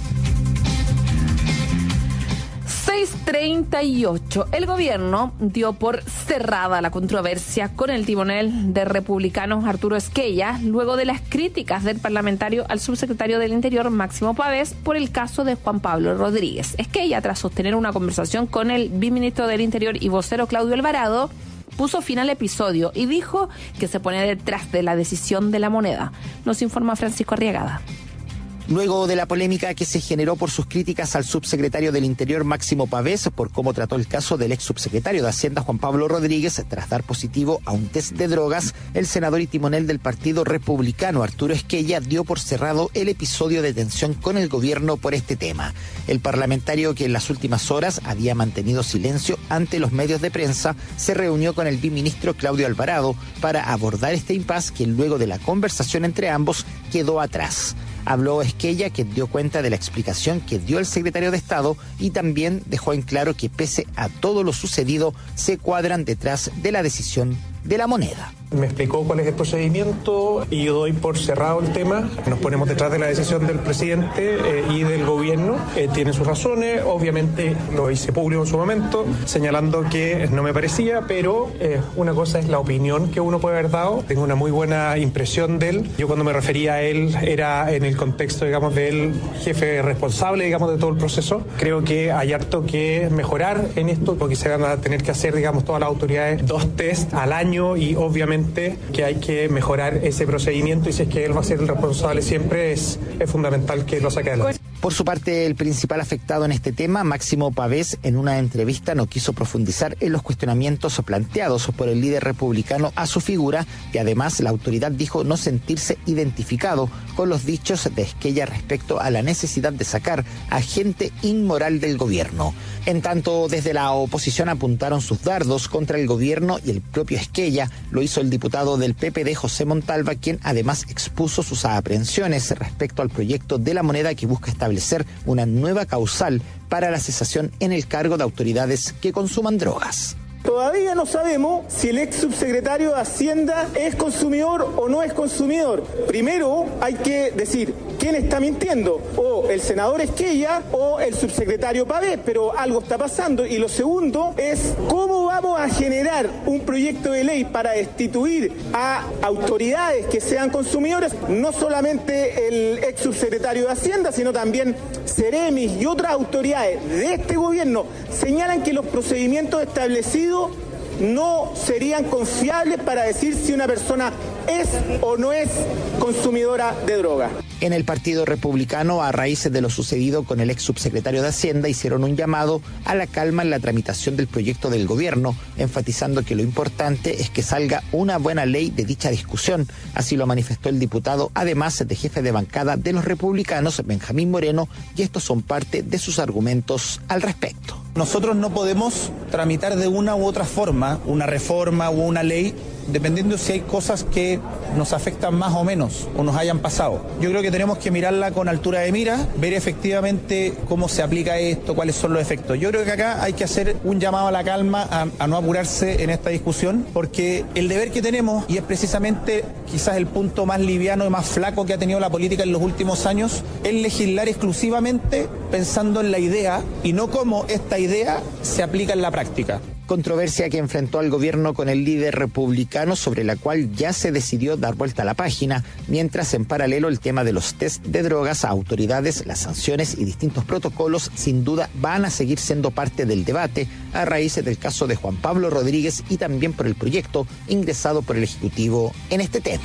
B: 6:38. El gobierno dio por cerrada la controversia con el timonel de republicanos Arturo Esquella, luego de las críticas del parlamentario al subsecretario del Interior Máximo Pavés por el caso de Juan Pablo Rodríguez. Esquella, tras sostener una conversación con el viceministro del Interior y vocero Claudio Alvarado, puso fin al episodio y dijo que se pone detrás de la decisión de la moneda. Nos informa Francisco Arriagada.
O: Luego de la polémica que se generó por sus críticas al subsecretario del Interior Máximo Pavés por cómo trató el caso del ex subsecretario de Hacienda Juan Pablo Rodríguez tras dar positivo a un test de drogas, el senador y timonel del Partido Republicano Arturo Esquella dio por cerrado el episodio de tensión con el gobierno por este tema. El parlamentario, que en las últimas horas había mantenido silencio ante los medios de prensa, se reunió con el viceministro Claudio Alvarado para abordar este impasse que luego de la conversación entre ambos quedó atrás. Habló Esquella, quien dio cuenta de la explicación que dio el secretario de Estado, y también dejó en claro que pese a todo lo sucedido, se cuadran detrás de la decisión de la moneda.
K: Me explicó cuál es el procedimiento y yo doy por cerrado el tema. Nos ponemos detrás de la decisión del presidente y del gobierno. Tiene sus razones, obviamente lo hice público en su momento, señalando que no me parecía, pero una cosa es la opinión que uno puede haber dado. Tengo una muy buena impresión de él. Yo cuando me refería a él era en el contexto, digamos, del jefe responsable, digamos, de todo el proceso. Creo que hay harto que mejorar en esto, porque se van a tener que hacer, digamos, todas las autoridades 2 test al año, y obviamente que hay que mejorar ese procedimiento, y si es que él va a ser el responsable siempre, es fundamental que lo saque adelante.
O: Por su parte, el principal afectado en este tema, Máximo Pavés, en una entrevista no quiso profundizar en los cuestionamientos planteados por el líder republicano a su figura, y además la autoridad dijo no sentirse identificado con los dichos de Esquella respecto a la necesidad de sacar a gente inmoral del gobierno. En tanto, desde la oposición apuntaron sus dardos contra el gobierno y el propio Esquella. Lo hizo el diputado del PPD, José Montalva, quien además expuso sus aprehensiones respecto al proyecto de la moneda que busca establecer una nueva causal para la cesación en el cargo de autoridades que consuman drogas.
L: Todavía no sabemos si el ex subsecretario de Hacienda es consumidor o no es consumidor. Primero hay que decir quién está mintiendo, o el senador Esquella o el subsecretario Pavés, pero algo está pasando. Y lo segundo es cómo vamos a generar un proyecto de ley para destituir a autoridades que sean consumidores, no solamente el ex subsecretario de Hacienda, sino también Ceremis y otras autoridades de este gobierno señalan que los procedimientos establecidos no serían confiables para decir si una persona es o no es consumidora de droga.
O: En el Partido Republicano, a raíz de lo sucedido con el ex subsecretario de Hacienda, hicieron un llamado a la calma en la tramitación del proyecto del gobierno, enfatizando que lo importante es que salga una buena ley de dicha discusión. Así lo manifestó el diputado, además de jefe de bancada de los republicanos, Benjamín Moreno, y estos son parte de sus argumentos al respecto.
M: Nosotros no podemos tramitar de una u otra forma una reforma o una ley dependiendo si hay cosas que nos afectan más o menos o nos hayan pasado. Yo creo que tenemos que mirarla con altura de mira, ver efectivamente cómo se aplica esto, cuáles son los efectos. Yo creo que acá hay que hacer un llamado a la calma, a no apurarse en esta discusión, porque el deber que tenemos, y es precisamente quizás el punto más liviano y más flaco que ha tenido la política en los últimos años, es legislar exclusivamente pensando en la idea y no cómo esta idea se aplica en la práctica.
O: Controversia que enfrentó al gobierno con el líder republicano, sobre la cual ya se decidió dar vuelta a la página, mientras en paralelo el tema de los test de drogas a autoridades, las sanciones y distintos protocolos sin duda van a seguir siendo parte del debate a raíz del caso de Juan Pablo Rodríguez y también por el proyecto ingresado por el Ejecutivo en este tema.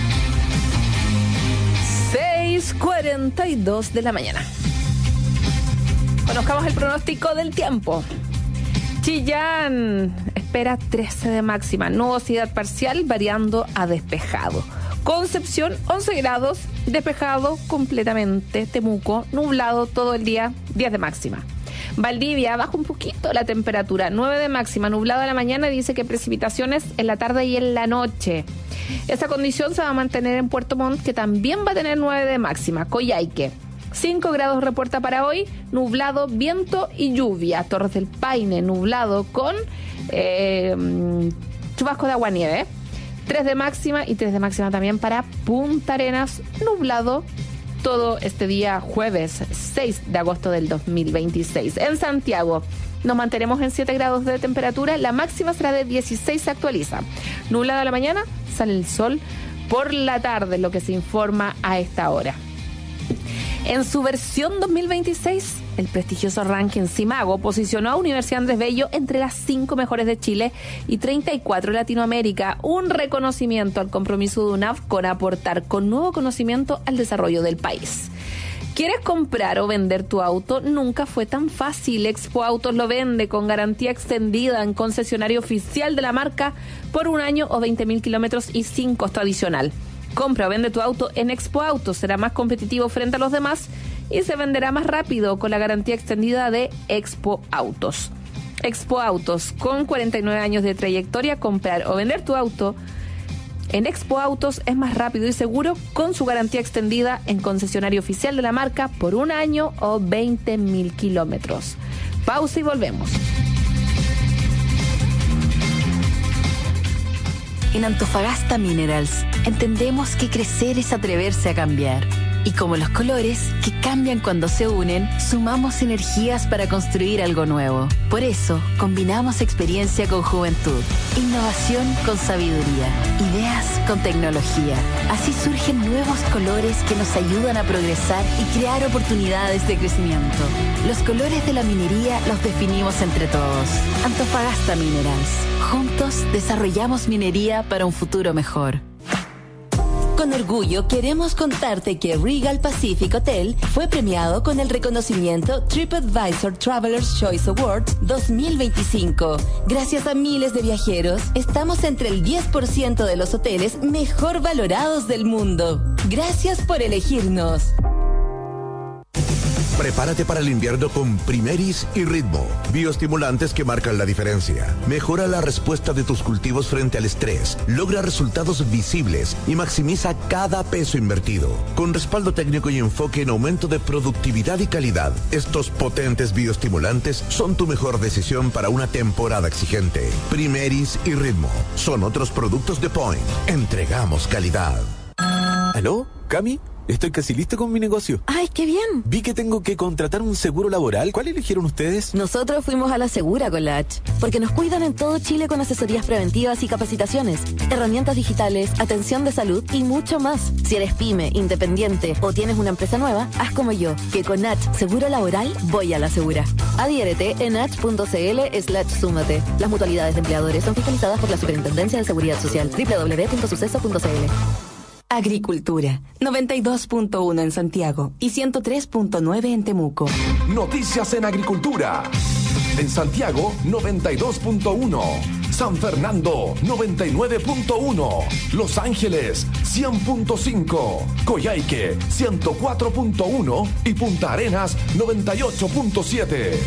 B: 6:42 de la mañana. Conozcamos el pronóstico del tiempo. Chillán espera 13 de máxima, nubosidad parcial variando a despejado. Concepción 11 grados, despejado completamente. Temuco nublado todo el día, 10 de máxima. Valdivia baja un poquito la temperatura, 9 de máxima, nublado a la mañana, dice que precipitaciones en la tarde y en la noche. Esa condición se va a mantener en Puerto Montt, que también va a tener 9 de máxima. Coyhaique 5 grados reporta para hoy, nublado, viento y lluvia. Torres del Paine, nublado con chubasco de agua-nieve. 3 de máxima y 3 de máxima también para Punta Arenas, nublado todo este día jueves 6 de agosto del 2026. En Santiago nos mantenemos en 7 grados de temperatura, la máxima será de 16, se actualiza. Nublado a la mañana, sale el sol por la tarde, lo que se informa a esta hora. En su versión 2026, el prestigioso ranking Simago posicionó a Universidad Andrés Bello entre las 5 mejores de Chile y 34 de Latinoamérica, un reconocimiento al compromiso de UNAV con aportar con nuevo conocimiento al desarrollo del país. ¿Quieres comprar o vender tu auto? Nunca fue tan fácil. Expo Autos lo vende con garantía extendida en concesionario oficial de la marca por 1 año o 20.000 kilómetros y sin costo adicional. Compra o vende tu auto en Expo Autos, será más competitivo frente a los demás y se venderá más rápido con la garantía extendida de Expo Autos. Expo Autos, con 49 años de trayectoria, comprar o vender tu auto en Expo Autos es más rápido y seguro con su garantía extendida en concesionario oficial de la marca por 1 año o 20.000 kilómetros. Pausa y volvemos.
P: En Antofagasta Minerals entendemos que crecer es atreverse a cambiar. Y como los colores, que cambian cuando se unen, sumamos energías para construir algo nuevo. Por eso, combinamos experiencia con juventud, innovación con sabiduría, ideas con tecnología. Así surgen nuevos colores que nos ayudan a progresar y crear oportunidades de crecimiento. Los colores de la minería los definimos entre todos. Antofagasta Minerals. Juntos desarrollamos minería para un futuro mejor. Con orgullo queremos contarte que Regal Pacific Hotel fue premiado con el reconocimiento TripAdvisor Traveler's Choice Awards 2025. Gracias a miles de viajeros, estamos entre el 10% de los hoteles mejor valorados del mundo. Gracias por elegirnos.
Q: Prepárate para el invierno con Primeris y Ritmo, bioestimulantes que marcan la diferencia. Mejora la respuesta de tus cultivos frente al estrés, logra resultados visibles y maximiza cada peso invertido. Con respaldo técnico y enfoque en aumento de productividad y calidad, estos potentes bioestimulantes son tu mejor decisión para una temporada exigente. Primeris y Ritmo son otros productos de Point. Entregamos calidad.
V: ¿Aló, Cami? Estoy casi listo con mi negocio.
P: ¡Ay, qué bien!
V: Vi que tengo que contratar un seguro laboral. ¿Cuál eligieron ustedes?
P: Nosotros fuimos a la Segura con la H, porque nos cuidan en todo Chile con asesorías preventivas y capacitaciones, herramientas digitales, atención de salud y mucho más. Si eres pyme, independiente o tienes una empresa nueva, haz como yo, que con H Seguro Laboral voy a la Segura. Adhiérete en h.cl/súmate. Las mutualidades de empleadores son fiscalizadas por la Superintendencia de Seguridad Social. www.suceso.cl. Agricultura, 92.1 en Santiago y 103.9 en Temuco.
A: Noticias en Agricultura. En Santiago, 92.1. San Fernando, 99.1. Los Ángeles, 100.5. Coyhaique, 104.1. Y Punta Arenas, 98.7.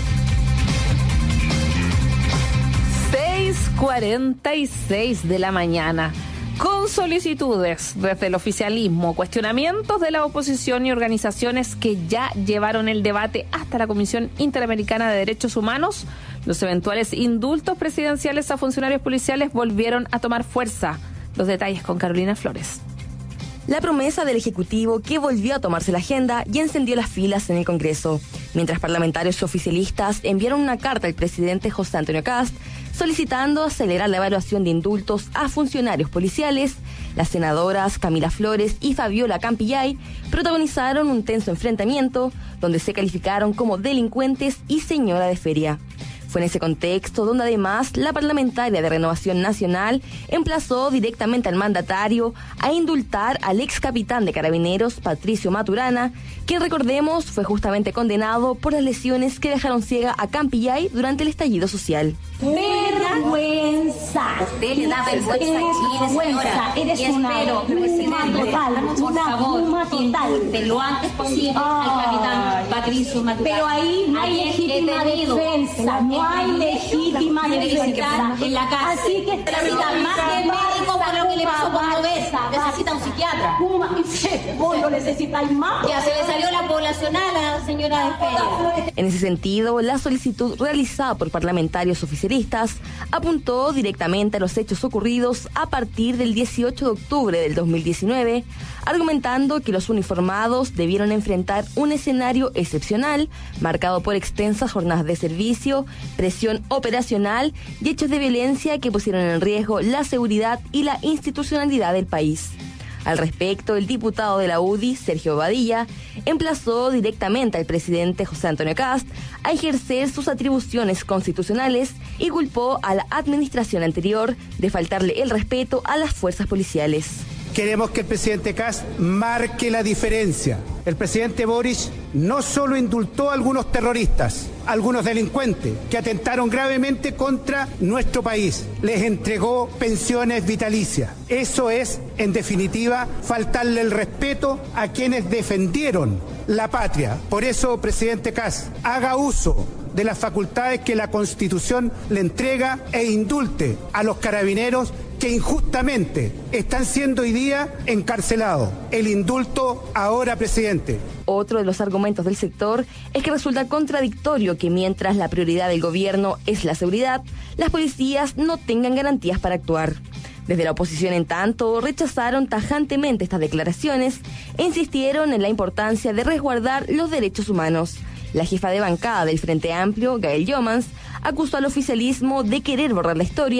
B: 6:46 de la mañana. Con solicitudes desde el oficialismo, cuestionamientos de la oposición y organizaciones que ya llevaron el debate hasta la Comisión Interamericana de Derechos Humanos, los eventuales indultos presidenciales a funcionarios policiales volvieron a tomar fuerza. Los detalles con Carolina Flores.
R: La promesa del Ejecutivo que volvió a tomarse la agenda y encendió las filas en el Congreso, mientras parlamentarios oficialistas enviaron una carta al presidente José Antonio Kast solicitando acelerar la evaluación de indultos a funcionarios policiales. Las senadoras Camila Flores y Fabiola Campillay protagonizaron un tenso enfrentamiento donde se calificaron como delincuentes y señora de feria. Fue en ese contexto donde además la parlamentaria de Renovación Nacional emplazó directamente al mandatario a indultar al ex capitán de Carabineros, Patricio Maturana, quien recordemos fue justamente condenado por las lesiones que dejaron ciega a Campillay durante el estallido social.
S: ¡Vergüenza!
T: Usted le da vergüenza a Chile, señora.
S: Eres una pluma total.
T: De lo antes posible al capitán Patricio Maturana.
S: Pero ahí no hay legítima defensa. No hay legítima defensa.
T: En la cárcel.
S: Así que
T: necesita más que médico por lo que le pasó con Novesa. Necesita un psiquiatra.
S: Vos lo necesitáis más.
T: Ya se le salió la poblacional a la señora de feria.
R: En ese sentido, la solicitud realizada por parlamentarios oficialistas apuntó directamente a los hechos ocurridos a partir del 18 de octubre del 2019, argumentando que los uniformados debieron enfrentar un escenario excepcional, marcado por extensas jornadas de servicio, presión operacional y hechos de violencia que pusieron en riesgo la seguridad y la institucionalidad del país. Al respecto, el diputado de la UDI, Sergio Badilla, emplazó directamente al presidente José Antonio Kast a ejercer sus atribuciones constitucionales y culpó a la administración anterior de faltarle el respeto a las fuerzas policiales.
Y: Queremos que el presidente Kast marque la diferencia. El presidente Boric no solo indultó a algunos terroristas, algunos delincuentes que atentaron gravemente contra nuestro país, les entregó pensiones vitalicias. Eso es, en definitiva, faltarle el respeto a quienes defendieron la patria. Por eso, presidente Kast, haga uso de las facultades que la Constitución le entrega e indulte a los carabineros que injustamente están siendo hoy día encarcelados. El indulto ahora, presidente.
R: Otro de los argumentos del sector es que resulta contradictorio que mientras la prioridad del gobierno es la seguridad, las policías no tengan garantías para actuar. Desde la oposición, en tanto, rechazaron tajantemente estas declaraciones e insistieron en la importancia de resguardar los derechos humanos. La jefa de bancada del Frente Amplio, Gael Yomans, acusó al oficialismo de querer borrar la historia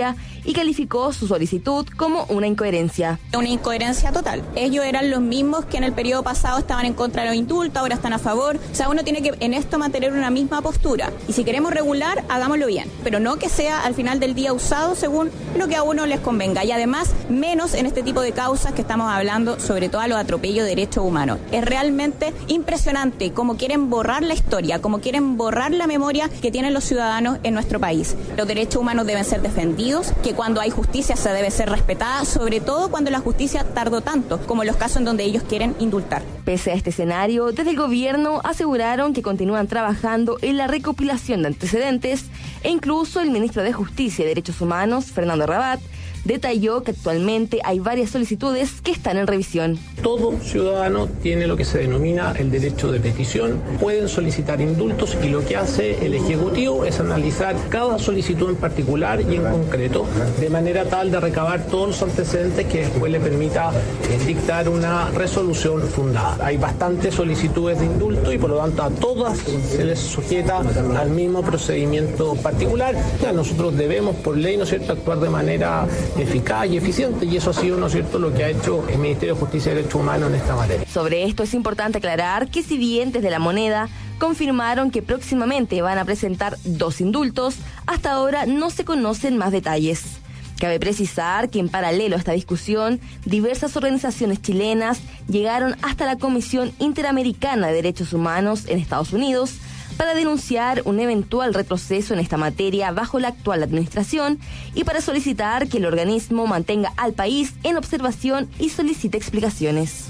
R: y calificó su solicitud como una incoherencia.
C: Una incoherencia total. Ellos eran los mismos que en el periodo pasado estaban en contra de los indultos, ahora están a favor. O sea, uno tiene que en esto mantener una misma postura. Y si queremos regular, hagámoslo bien. Pero no que sea al final del día usado según lo que a uno les convenga. Y además, menos en este tipo de causas que estamos hablando, sobre todo a los atropellos de derechos humanos. Es realmente impresionante cómo quieren borrar la historia, cómo quieren borrar la memoria que tienen los ciudadanos en nuestro país. Los derechos humanos deben ser defendidos, que cuando hay justicia se debe ser respetada, sobre todo cuando la justicia tardó tanto, como en los casos en donde ellos quieren indultar.
R: Pese a este escenario, desde el gobierno aseguraron que continúan trabajando en la recopilación de antecedentes e incluso el ministro de Justicia y Derechos Humanos, Fernando Rabat, detalló que actualmente hay varias solicitudes que están en revisión.
D: Todo ciudadano tiene lo que se denomina el derecho de petición, pueden solicitar indultos y lo que hace el Ejecutivo es analizar cada solicitud en particular y en concreto, de manera tal de recabar todos los antecedentes que después le permita dictar una resolución fundada. Hay bastantes solicitudes de indulto y por lo tanto a todas se les sujeta al mismo procedimiento particular. Ya nosotros debemos por ley, ¿no es cierto?, actuar de manera eficaz y eficiente, y eso ha sido, ¿no es cierto?, lo que ha hecho el Ministerio de Justicia y Derechos Humanos en esta materia.
R: Sobre esto es importante aclarar que si bien desde La Moneda confirmaron que próximamente van a presentar 2 indultos, hasta ahora no se conocen más detalles. Cabe precisar que en paralelo a esta discusión, diversas organizaciones chilenas llegaron hasta la Comisión Interamericana de Derechos Humanos en Estados Unidos para denunciar un eventual retroceso en esta materia bajo la actual administración y para solicitar que el organismo mantenga al país en observación y solicite explicaciones.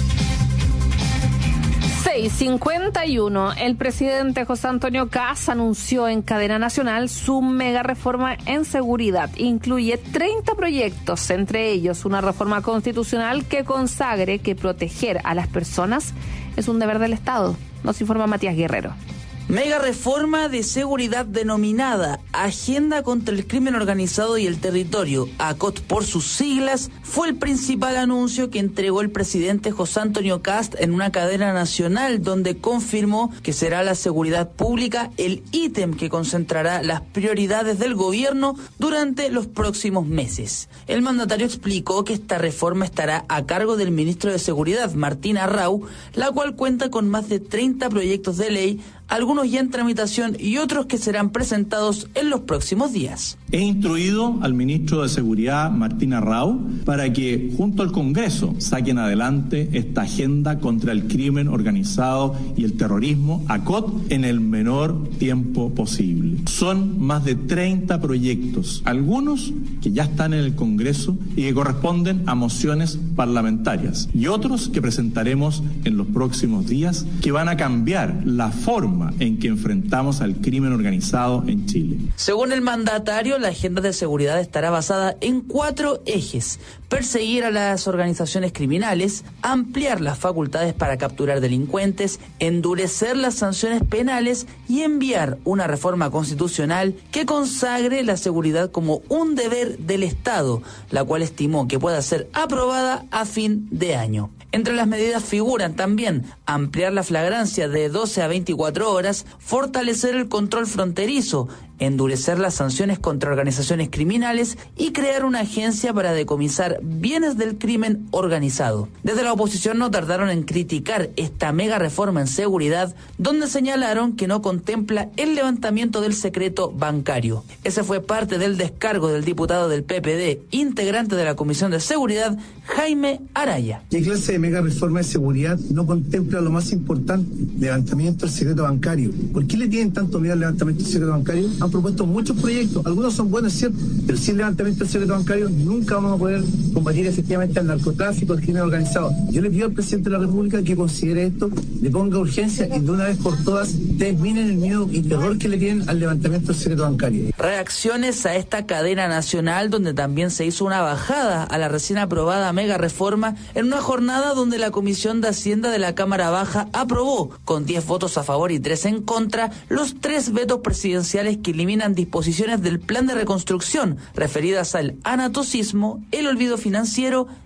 B: 6:51. El presidente José Antonio Kast anunció en cadena nacional su mega reforma en seguridad. Incluye 30 proyectos, entre ellos una reforma constitucional que consagre que proteger a las personas es un deber del Estado. Nos informa Matías Guerrero.
E: Mega reforma de seguridad denominada Agenda contra el Crimen Organizado y el Territorio, ACOT por sus siglas, fue el principal anuncio que entregó el presidente José Antonio Kast en una cadena nacional donde confirmó que será la seguridad pública el ítem que concentrará las prioridades del gobierno durante los próximos meses. El mandatario explicó que esta reforma estará a cargo del ministro de Seguridad, Martín Arrau, la cual cuenta con más de 30 proyectos de ley, algunos ya en tramitación y otros que serán presentados en los próximos días.
U: He instruido al ministro de Seguridad, Martín Arrau, para que junto al Congreso saquen adelante esta agenda contra el crimen organizado y el terrorismo, ACOT, en el menor tiempo posible. Son más de 30 proyectos, algunos que ya están en el Congreso y que corresponden a mociones parlamentarias, y otros que presentaremos en los próximos días que van a cambiar la forma en que enfrentamos al crimen organizado en Chile.
E: Según el mandatario, la agenda de seguridad estará basada en 4 ejes: perseguir a las organizaciones criminales, ampliar las facultades para capturar delincuentes, endurecer las sanciones penales y enviar una reforma constitucional que consagre la seguridad como un deber del Estado, la cual estimó que pueda ser aprobada a fin de año. Entre las medidas figuran también ampliar la flagrancia de 12 a 24 horas, fortalecer el control fronterizo, endurecer las sanciones contra organizaciones criminales y crear una agencia para decomisar bienes del crimen organizado. Desde la oposición no tardaron en criticar esta mega reforma en seguridad, donde señalaron que no contempla el levantamiento del secreto bancario. Ese fue parte del descargo del diputado del PPD, integrante de la Comisión de Seguridad, Jaime Araya.
W: ¿Qué clase de mega reforma de seguridad no contempla lo más importante, levantamiento del secreto bancario? ¿Por qué le tienen tanto miedo al levantamiento del secreto bancario? Han propuesto muchos proyectos, algunos son buenos, es cierto, pero sin levantamiento del secreto bancario nunca vamos a poder combatir efectivamente al narcotráfico, al crimen organizado. Yo le pido al presidente de la República que considere esto, le ponga urgencia y de una vez por todas terminen el miedo y terror que le tienen al levantamiento del secreto bancario.
E: Reacciones a esta cadena nacional, donde también se hizo una bajada a la recién aprobada mega reforma en una jornada donde la Comisión de Hacienda de la Cámara Baja aprobó, con 10 votos a favor y 3 en contra, los 3 vetos presidenciales que eliminan disposiciones del plan de reconstrucción referidas al anatocismo, el olvido financiero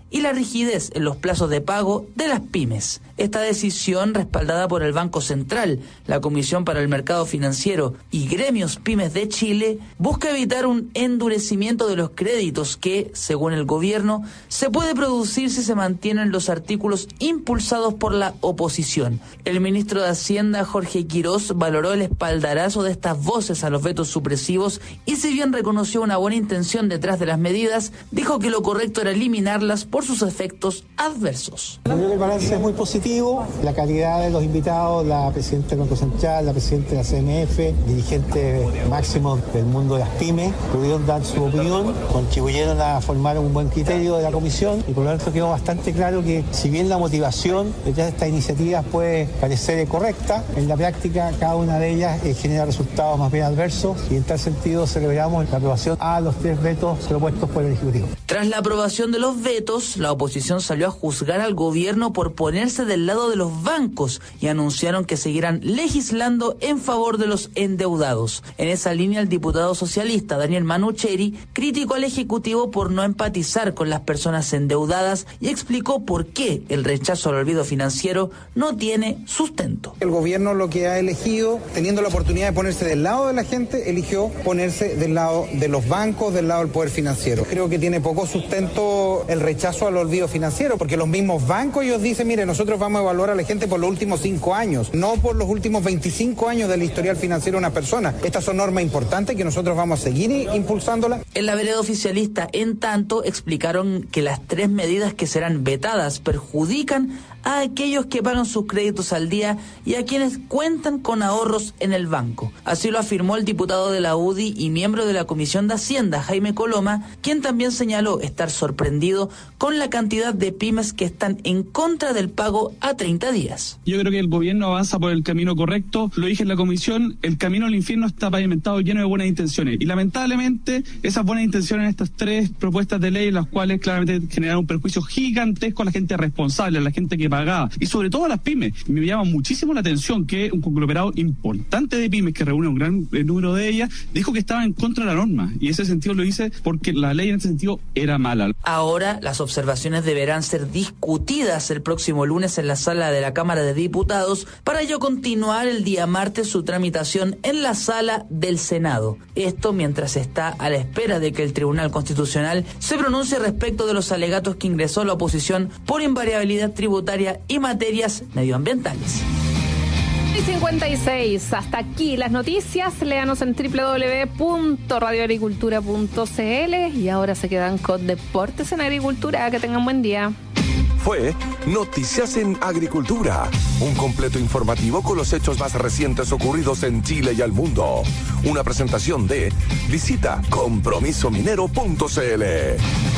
E: y la rigidez en los plazos de pago de las pymes. Esta decisión, respaldada por el Banco Central, la Comisión para el Mercado Financiero y gremios pymes de Chile, busca evitar un endurecimiento de los créditos que, según el gobierno, se puede producir si se mantienen los artículos impulsados por la oposición. El ministro de Hacienda, Jorge Quirós, valoró el espaldarazo de estas voces a los vetos supresivos y, si bien reconoció una buena intención detrás de las medidas, dijo que lo correcto era eliminarlas por sus efectos adversos.
F: Yo creo que el balance es muy positivo. La calidad de los invitados, la presidenta del Banco Central, la presidenta de la CMF, dirigentes máximos del mundo de las pymes, pudieron dar su opinión, contribuyeron a formar un buen criterio de la comisión y por lo tanto quedó bastante claro que si bien la motivación detrás de estas iniciativas puede parecer correcta, en la práctica cada una de ellas genera resultados más bien adversos y en tal sentido celebramos la aprobación a los 3 vetos propuestos por el Ejecutivo.
E: Tras la aprobación de los vetos, la oposición salió a juzgar al gobierno por ponerse del lado de los bancos y anunciaron que seguirán legislando en favor de los endeudados. En esa línea, el diputado socialista Daniel Manucheri criticó al Ejecutivo por no empatizar con las personas endeudadas y explicó por qué el rechazo al olvido financiero no tiene sustento.
G: El gobierno lo que ha elegido, teniendo la oportunidad de ponerse del lado de la gente, eligió ponerse del lado de los bancos, del lado del poder financiero. Creo que tiene poco sustento el rechazo al olvido financiero, porque los mismos bancos ellos dicen, mire, nosotros vamos a evaluar a la gente por los últimos 5 años, no por los últimos 25 años del historial financiero de una persona. Estas son normas importantes que nosotros vamos a seguir impulsándolas.
E: En la vereda oficialista, en tanto, explicaron que las 3 medidas que serán vetadas perjudican a aquellos que pagan sus créditos al día y a quienes cuentan con ahorros en el banco. Así lo afirmó el diputado de la UDI y miembro de la Comisión de Hacienda, Jaime Coloma, quien también señaló estar sorprendido con la cantidad de pymes que están en contra del pago a 30 días.
I: Yo creo que el gobierno avanza por el camino correcto. Lo dije en la comisión, el camino al infierno está pavimentado lleno de buenas intenciones. Y lamentablemente, esas buenas intenciones en estas 3 propuestas de ley, las cuales claramente generaron un perjuicio gigantesco a la gente responsable, a la gente que pagaba. Y sobre todo a las pymes. Me llama muchísimo la atención que un conglomerado importante de pymes, que reúne un gran número de ellas, dijo que estaba en contra de la norma. Y en ese sentido lo hice porque la ley en ese sentido era mala.
E: Ahora, las observaciones deberán ser discutidas el próximo lunes en la sala de la Cámara de Diputados, para ello continuar el día martes su tramitación en la sala del Senado. Esto mientras se está a la espera de que el Tribunal Constitucional se pronuncie respecto de los alegatos que ingresó la oposición por invariabilidad tributaria y materias medioambientales.
B: 56. Hasta aquí las noticias. Léanos en www.radioagricultura.cl y ahora se quedan con Deportes en Agricultura. Que tengan buen día.
A: Fue Noticias en Agricultura, un completo informativo con los hechos más recientes ocurridos en Chile y el mundo. Una presentación de Visita compromisominero.cl.